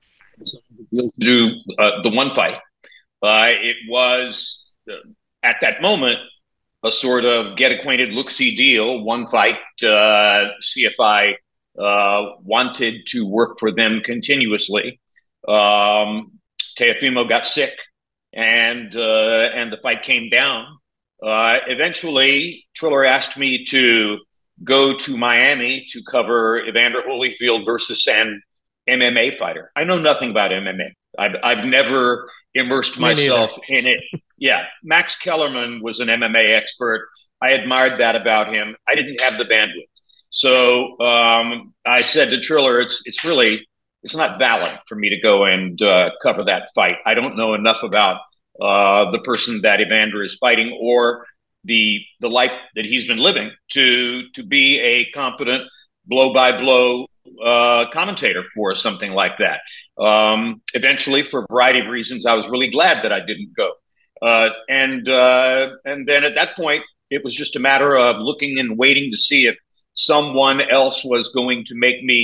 Do the one fight. It was, at that moment, a sort of get acquainted, look-see deal. One fight, see if I wanted to work for them continuously. Teofimo got sick, and the fight came down. Eventually, Triller asked me to go to Miami to cover Evander Holyfield versus an MMA fighter. I know nothing about MMA. I've never immersed myself in it. Yeah, Max Kellerman was an MMA expert. I admired that about him. I didn't have the bandwidth. So I said to Triller, it's not valid for me to go and cover that fight. I don't know enough about the person that Evander is fighting or the life that he's been living to be a competent blow-by-blow commentator for something like that. Eventually, for a variety of reasons, I was really glad that I didn't go. And then at that point, it was just a matter of looking and waiting to see if someone else was going to make me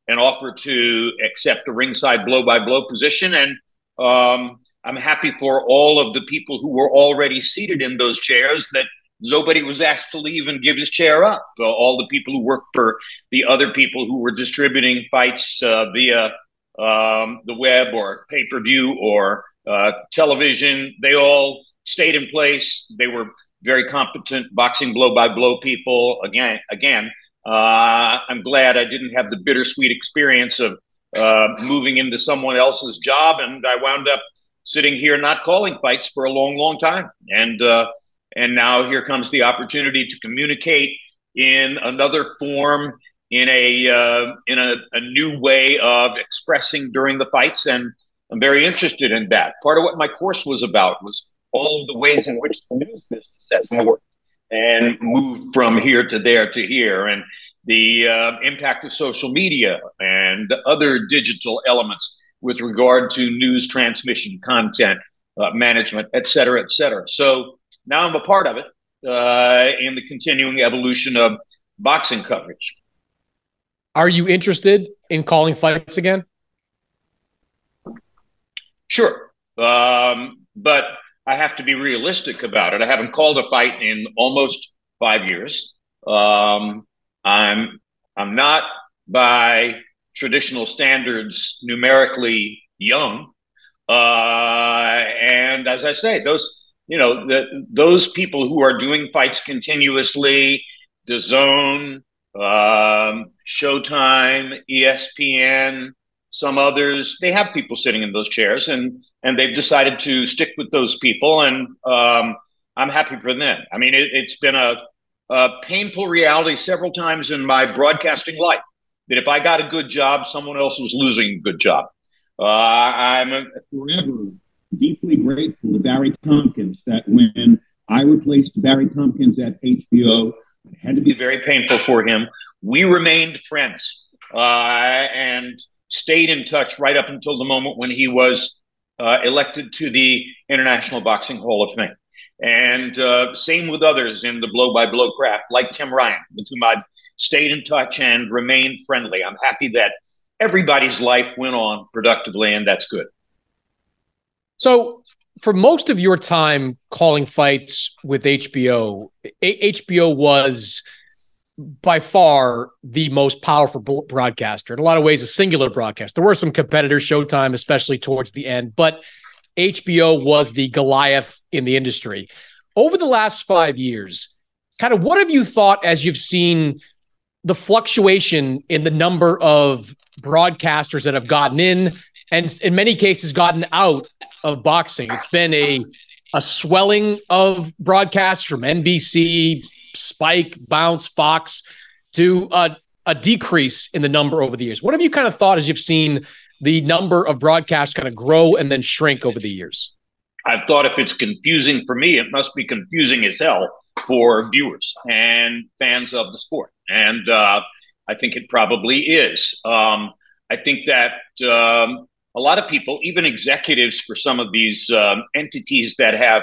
an offer to accept a ringside blow-by-blow position. And I'm happy for all of the people who were already seated in those chairs that nobody was asked to leave and give his chair up. All the people who worked for the other people who were distributing fights via the web or pay-per-view or television, they all stayed in place. They were very competent boxing blow-by-blow people. Again, I'm glad I didn't have the bittersweet experience of moving into someone else's job, and I wound up sitting here not calling fights for a long, long time. And now here comes the opportunity to communicate in another form, in a new way of expressing during the fights, and I'm very interested in that. Part of what my course was about was all of the ways in which the news business has worked and moved from here to there to here, and the impact of social media and other digital elements with regard to news transmission, content, management, et cetera, et cetera. So now I'm a part of it in the continuing evolution of boxing coverage. Are you interested in calling fights again? Sure. But I have to be realistic about it. I haven't called a fight in almost 5 years. I'm not, by traditional standards, numerically young. And as I say, those people who are doing fights continuously, DAZN, Showtime, ESPN, some others, they have people sitting in those chairs, and they've decided to stick with those people, and I'm happy for them. I mean, it's been a painful reality several times in my broadcasting life that if I got a good job, someone else was losing a good job. I'm forever deeply grateful to Barry Tompkins that when I replaced Barry Tompkins at HBO, it had to be very painful for him. We remained friends and stayed in touch right up until the moment when he was elected to the International Boxing Hall of Fame. And same with others in the blow-by-blow craft, like Tim Ryan, with whom I've stayed in touch and remained friendly. I'm happy that everybody's life went on productively, and that's good. So for most of your time calling fights with HBO, HBO was by far the most powerful broadcaster. In a lot of ways, a singular broadcast. There were some competitors, Showtime, especially towards the end, but HBO was the Goliath in the industry. Over the last 5 years, kind of what have you thought as you've seen the fluctuation in the number of broadcasters that have gotten in and in many cases gotten out of boxing? It's been a swelling of broadcasts from NBC, Spike, Bounce, Fox, to a decrease in the number over the years. What have you kind of thought as you've seen the number of broadcasts kind of grow and then shrink over the years? I've thought if it's confusing for me, it must be confusing as hell for viewers and fans of the sport. And I think it probably is. I think that a lot of people, even executives for some of these entities that have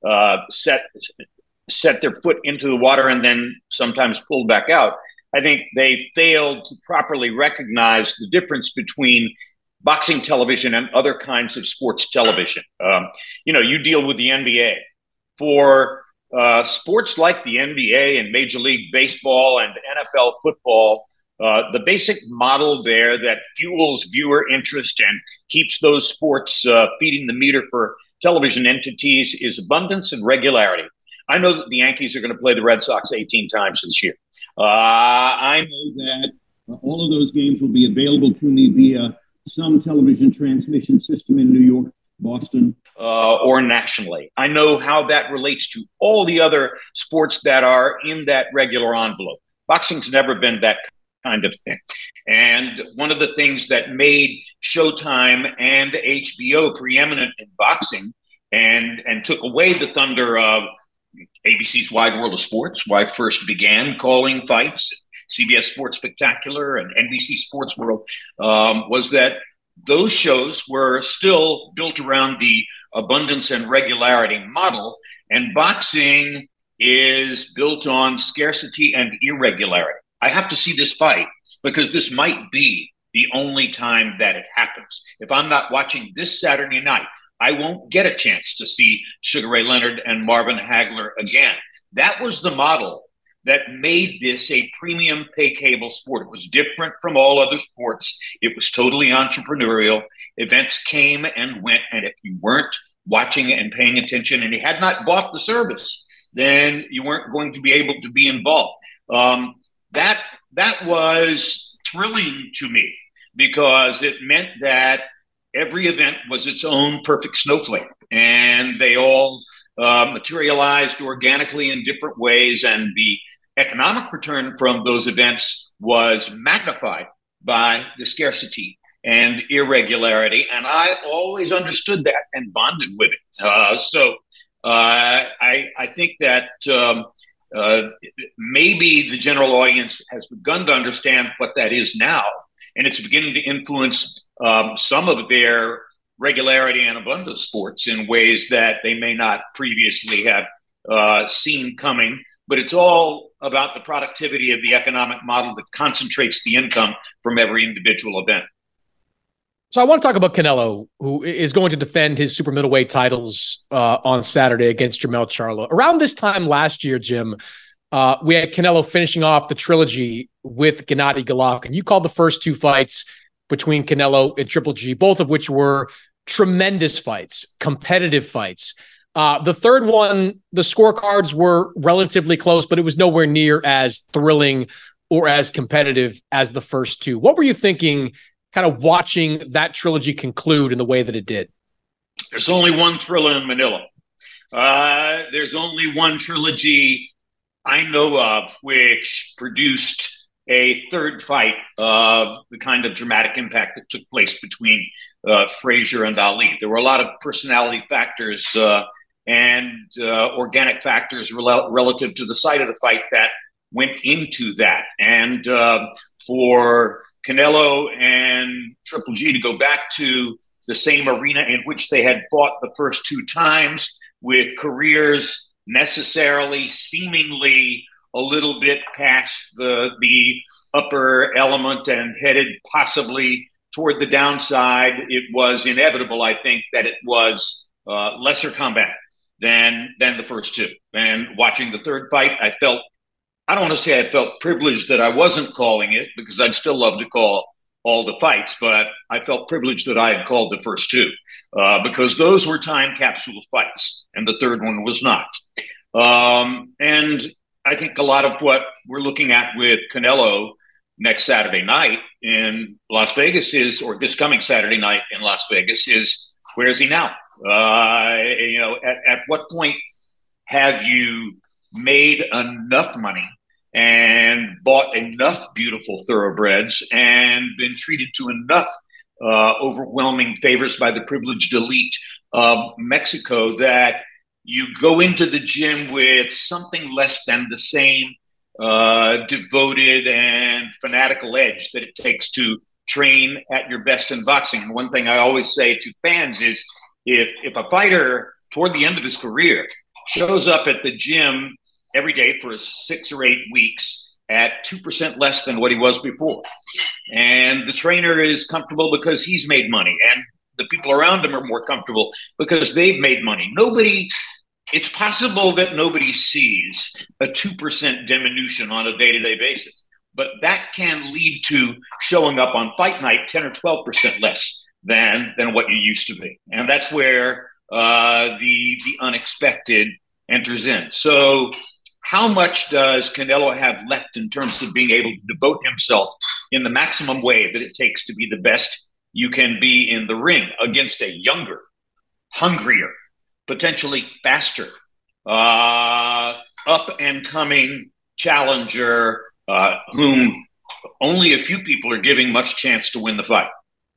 set their foot into the water and then sometimes pulled back out, I think they failed to properly recognize the difference between boxing television and other kinds of sports television. You deal with the NBA. For sports like the NBA and Major League Baseball and NFL football, the basic model there that fuels viewer interest and keeps those sports feeding the meter for television entities is abundance and regularity. I know that the Yankees are going to play the Red Sox 18 times this year. I know that all of those games will be available to me via some television transmission system in New York, Boston, or nationally. I know how that relates to all the other sports that are in that regular envelope. Boxing's never been that kind of thing. And one of the things that made Showtime and HBO preeminent in boxing and took away the thunder of ABC's Wide World of Sports, where I first began calling fights, CBS Sports Spectacular and NBC Sports World, was that those shows were still built around the abundance and regularity model, and boxing is built on scarcity and irregularity. I have to see this fight because this might be the only time that it happens. If I'm not watching this Saturday night, I won't get a chance to see Sugar Ray Leonard and Marvin Hagler again. That was the model that made this a premium pay cable sport. It was different from all other sports. It was totally entrepreneurial. Events came and went, and if you weren't watching and paying attention and you had not bought the service, then you weren't going to be able to be involved. That was thrilling to me because it meant that every event was its own perfect snowflake, and they all materialized organically in different ways, and the economic return from those events was magnified by the scarcity and irregularity, and I always understood that and bonded with it. So I think that maybe the general audience has begun to understand what that is now, and it's beginning to influence some of their regularity and abundance sports in ways that they may not previously have seen coming. But it's all about the productivity of the economic model that concentrates the income from every individual event. So I want to talk about Canelo, who is going to defend his super middleweight titles on Saturday against Jermell Charlo. Around this time last year, Jim, we had Canelo finishing off the trilogy with Gennady Golovkin. You called the first two fights between Canelo and Triple G, both of which were tremendous fights, competitive fights. The third one, the scorecards were relatively close, but it was nowhere near as thrilling or as competitive as the first two. What were you thinking kind of watching that trilogy conclude in the way that it did? There's only one thriller in Manila. There's only one trilogy I know of which produced a third fight of the kind of dramatic impact that took place between Frazier and Ali. There were a lot of personality factors and organic factors relative to the site of the fight that went into that. And for Canelo and Triple G to go back to the same arena in which they had fought the first two times, with careers necessarily, seemingly a little bit past the upper element and headed possibly toward the downside, it was inevitable, I think, that it was lesser combat than the first two. And watching the third fight, I don't want to say I felt privileged that I wasn't calling it, because I'd still love to call all the fights, but I felt privileged that I had called the first two because those were time capsule fights, and the third one was not. And I think a lot of what we're looking at with Canelo next Saturday night in Las Vegas is, or this coming Saturday night in Las Vegas is, where is he now? At what point have you made enough money and bought enough beautiful thoroughbreds and been treated to enough overwhelming favors by the privileged elite of Mexico that you go into the gym with something less than the same devoted and fanatical edge that it takes to train at your best in boxing? And one thing I always say to fans is, if a fighter toward the end of his career shows up at the gym every day for 6 or 8 weeks at 2% less than what he was before, and the trainer is comfortable because he's made money, and the people around him are more comfortable because they've made money, it's possible that nobody sees a 2% diminution on a day-to-day basis, but that can lead to showing up on fight night 10 or 12% less than what you used to be. And that's where the unexpected enters in. So how much does Canelo have left in terms of being able to devote himself in the maximum way that it takes to be the best you can be in the ring against a younger, hungrier, potentially faster, up-and-coming challenger whom only a few people are giving much chance to win the fight?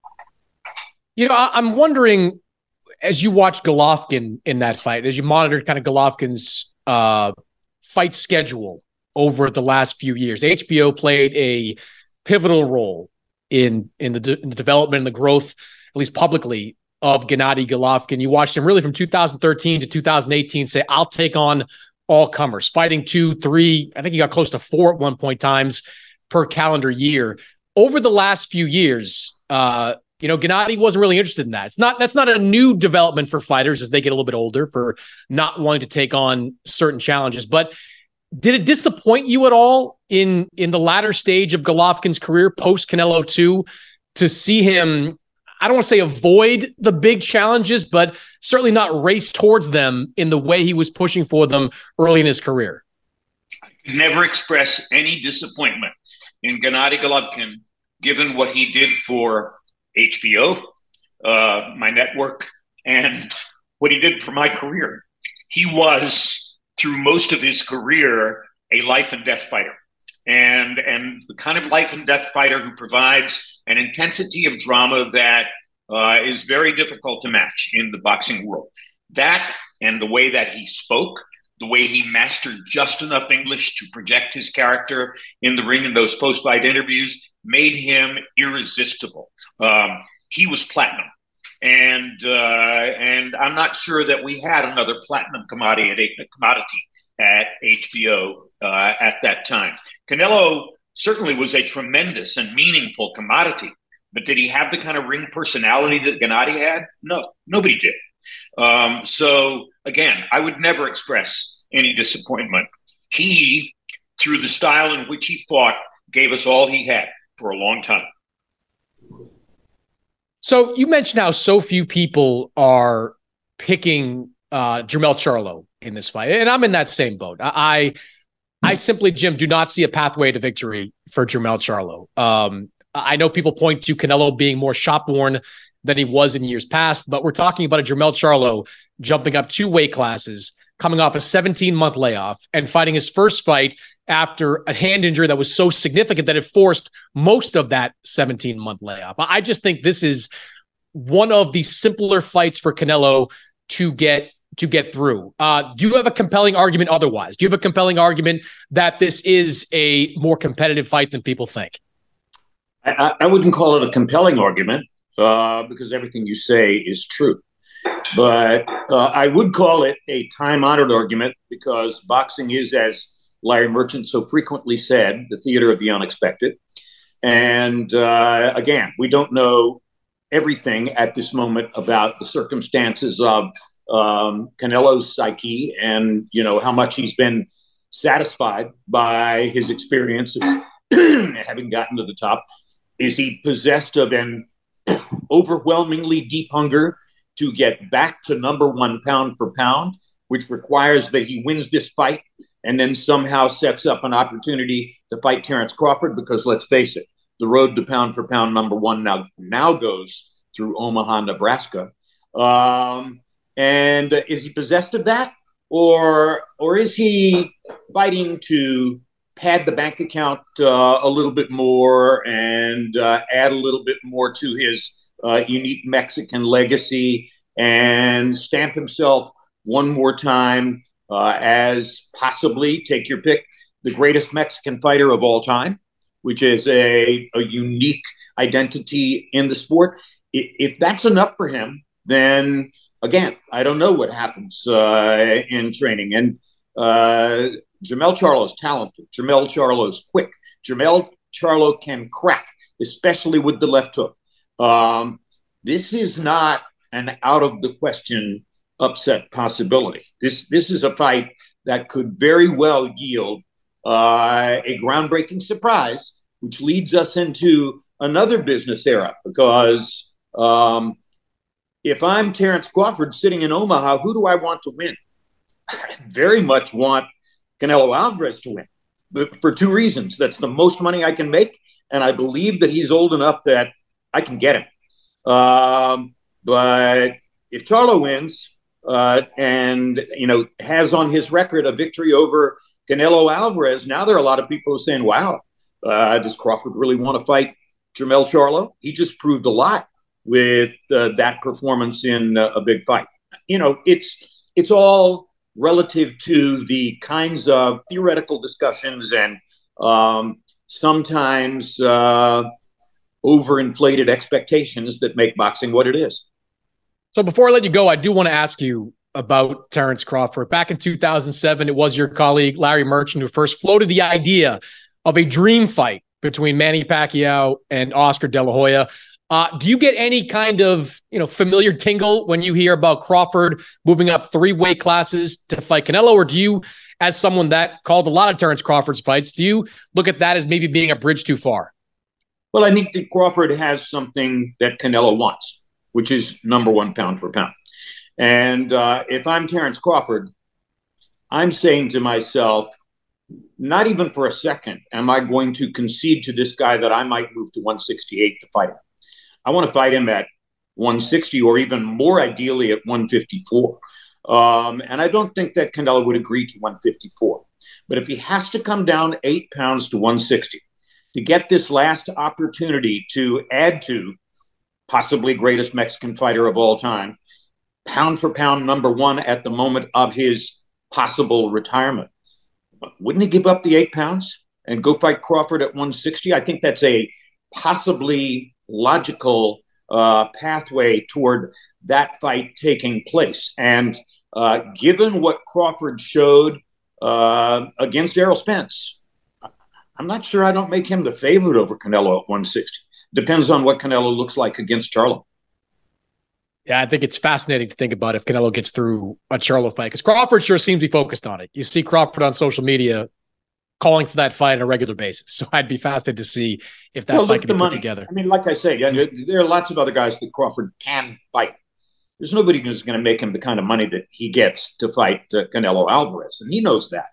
I'm wondering, as you watch Golovkin in that fight, as you monitored kind of Golovkin's fight schedule over the last few years, HBO played a pivotal role in the development and the growth, at least publicly, of Gennady Golovkin. You watched him really from 2013 to 2018 say, I'll take on all comers, fighting 2, 3, I think he got close to 4 at one point times per calendar year. over the last few years, Gennady wasn't really interested in that. That's not a new development for fighters as they get a little bit older, for not wanting to take on certain challenges. But did it disappoint you at all in the latter stage of Golovkin's career, post Canelo 2, to see him, I don't want to say avoid the big challenges, but certainly not race towards them in the way he was pushing for them early in his career? I could never express any disappointment in Gennady Golovkin, given what he did for HBO, my network, and what he did for my career. He was, through most of his career, a life and death fighter, and the kind of life and death fighter who provides an intensity of drama that is very difficult to match in the boxing world. That, and the way that he spoke, the way he mastered just enough English to project his character in the ring in those post-fight interviews, made him irresistible. He was platinum. And I'm not sure that we had another platinum commodity at HBO at that time. Canelo certainly was a tremendous and meaningful commodity, but did he have the kind of ring personality that Gennady had? No, nobody did. So again, I would never express any disappointment. He, through the style in which he fought, gave us all he had for a long time. So you mentioned how so few people are picking Jermell Charlo in this fight, and I'm in that same boat. I simply, Jim, do not see a pathway to victory for Jermell Charlo. I know people point to Canelo being more shop-worn than he was in years past, but we're talking about a Jermell Charlo jumping up 2 weight classes, coming off a 17-month layoff, and fighting his first fight after a hand injury that was so significant that it forced most of that 17-month layoff. I just think this is one of the simpler fights for Canelo to get through. Do you have a compelling argument otherwise? Do you have a compelling argument that this is a more competitive fight than people think? I wouldn't call it a compelling argument because everything you say is true. But I would call it a time-honored argument because boxing is, as Larry Merchant so frequently said, the theater of the unexpected. And again, we don't know everything at this moment about the circumstances of Canelo's psyche and, how much he's been satisfied by his experiences having gotten to the top. Is he possessed of an overwhelmingly deep hunger to get back to number 1 pound for pound, which requires that he wins this fight and then somehow sets up an opportunity to fight Terence Crawford? Because let's face it, the road to pound for pound number 1 now goes through Omaha, Nebraska. And is he possessed of that? Or is he fighting to pad the bank account a little bit more and add a little bit more to his unique Mexican legacy and stamp himself one more time as possibly, take your pick, the greatest Mexican fighter of all time, which is a unique identity in the sport? If that's enough for him, then again, I don't know what happens in training. And Jermell Charlo is talented. Jermell Charlo is quick. Jermell Charlo can crack, especially with the left hook. This is not an out of the question upset possibility. This is a fight that could very well yield a groundbreaking surprise, which leads us into another business era. Because if I'm Terence Crawford sitting in Omaha, who do I want to win? I very much want Canelo Alvarez to win, but for 2 reasons. That's the most money I can make, and I believe that he's old enough that I can get him. But if Charlo wins and has on his record a victory over Canelo Alvarez, now there are a lot of people who are saying, "Wow, does Crawford really want to fight Jermell Charlo?" He just proved a lot with that performance in a big fight. It's all relative to the kinds of theoretical discussions and sometimes overinflated expectations that make boxing what it is. So before I let you go, I do want to ask you about Terence Crawford. Back in 2007, it was your colleague, Larry Merchant, who first floated the idea of a dream fight between Manny Pacquiao and Oscar De La Hoya. Do you get any kind of, familiar tingle when you hear about Crawford moving up 3 weight classes to fight Canelo? Or do you, as someone that called a lot of Terence Crawford's fights, do you look at that as maybe being a bridge too far? Well, I think that Crawford has something that Canelo wants, which is number one pound for pound. And if I'm Terence Crawford, I'm saying to myself, not even for a second am I going to concede to this guy that I might move to 168 to fight him. I want to fight him at 160 or even more ideally at 154. And I don't think that Canelo would agree to 154. But if he has to come down 8 pounds to 160 to get this last opportunity to add to possibly greatest Mexican fighter of all time, pound for pound number one at the moment of his possible retirement, wouldn't he give up the 8 pounds and go fight Crawford at 160? I think that's a possibly logical pathway toward that fight taking place. And given what Crawford showed against Errol Spence, I'm not sure I don't make him the favorite over Canelo at 160. Depends on what Canelo looks like against Charlo. Yeah, I think it's fascinating to think about if Canelo gets through a Charlo fight, because Crawford sure seems to be focused on it. You see Crawford on social media calling for that fight on a regular basis. So I'd be fascinated to see if that fight can be put together. I mean, like I say, there are lots of other guys that Crawford can fight. There's nobody who's going to make him the kind of money that he gets to fight Canelo Alvarez, and he knows that.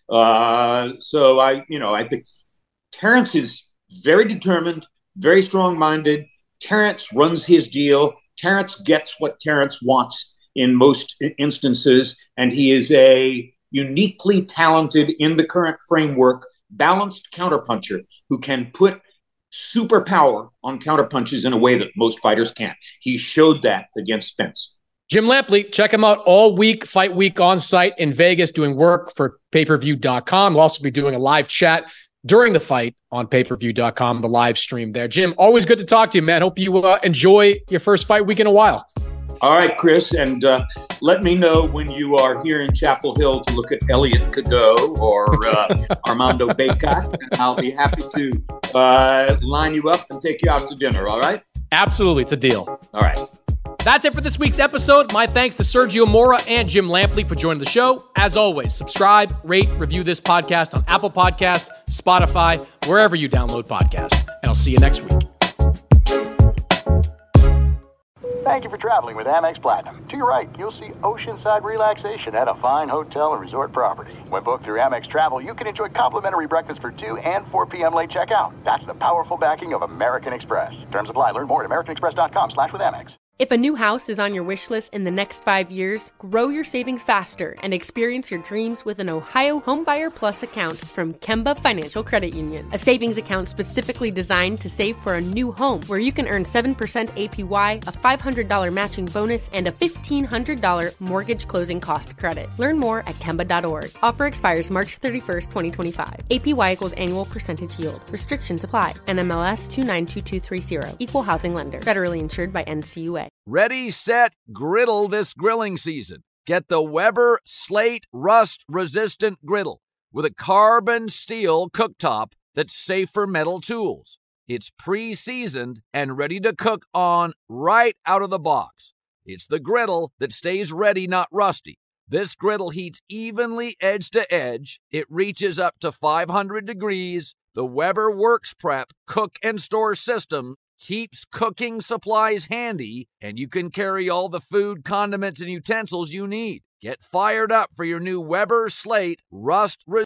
So I think Terence is very determined, very strong-minded. Terence runs his deal. Terence gets what Terence wants in most instances, and he is a uniquely talented, in the current framework, balanced counterpuncher who can put superpower on counterpunches in a way that most fighters can't. He showed that against Spence. Jim Lampley, check him out all week, fight week on site in Vegas, doing work for payperview.com. We'll also be doing a live chat during the fight on payperview.com, the live stream there. Jim, always good to talk to you, man. Hope you enjoy your first fight week in a while. All right, Chris, and let me know when you are here in Chapel Hill to look at Elliot Cadeau or Armando Bacot, and I'll be happy to line you up and take you out to dinner, all right? Absolutely, it's a deal. All right. That's it for this week's episode. My thanks to Sergio Mora and Jim Lampley for joining the show. As always, subscribe, rate, review this podcast on Apple Podcasts, Spotify, wherever you download podcasts. And I'll see you next week. Thank you for traveling with Amex Platinum. To your right, you'll see oceanside relaxation at a fine hotel and resort property. When booked through Amex Travel, you can enjoy complimentary breakfast for 2 and 4 p.m. late checkout. That's the powerful backing of American Express. Terms apply. Learn more at americanexpress.com/withAmex. If a new house is on your wish list in the next 5 years, grow your savings faster and experience your dreams with an Ohio Homebuyer Plus account from Kemba Financial Credit Union. A savings account specifically designed to save for a new home, where you can earn 7% APY, a $500 matching bonus, and a $1,500 mortgage closing cost credit. Learn more at Kemba.org. Offer expires March 31st, 2025. APY equals annual percentage yield. Restrictions apply. NMLS 292230. Equal housing lender. Federally insured by NCUA. Ready, set, griddle this grilling season. Get the Weber Slate Rust-Resistant Griddle with a carbon steel cooktop that's safe for metal tools. It's pre-seasoned and ready to cook on right out of the box. It's the griddle that stays ready, not rusty. This griddle heats evenly edge to edge. It reaches up to 500 degrees. The Weber Works Prep cook and store system keeps cooking supplies handy, and you can carry all the food, condiments, and utensils you need. Get fired up for your new Weber Slate Rust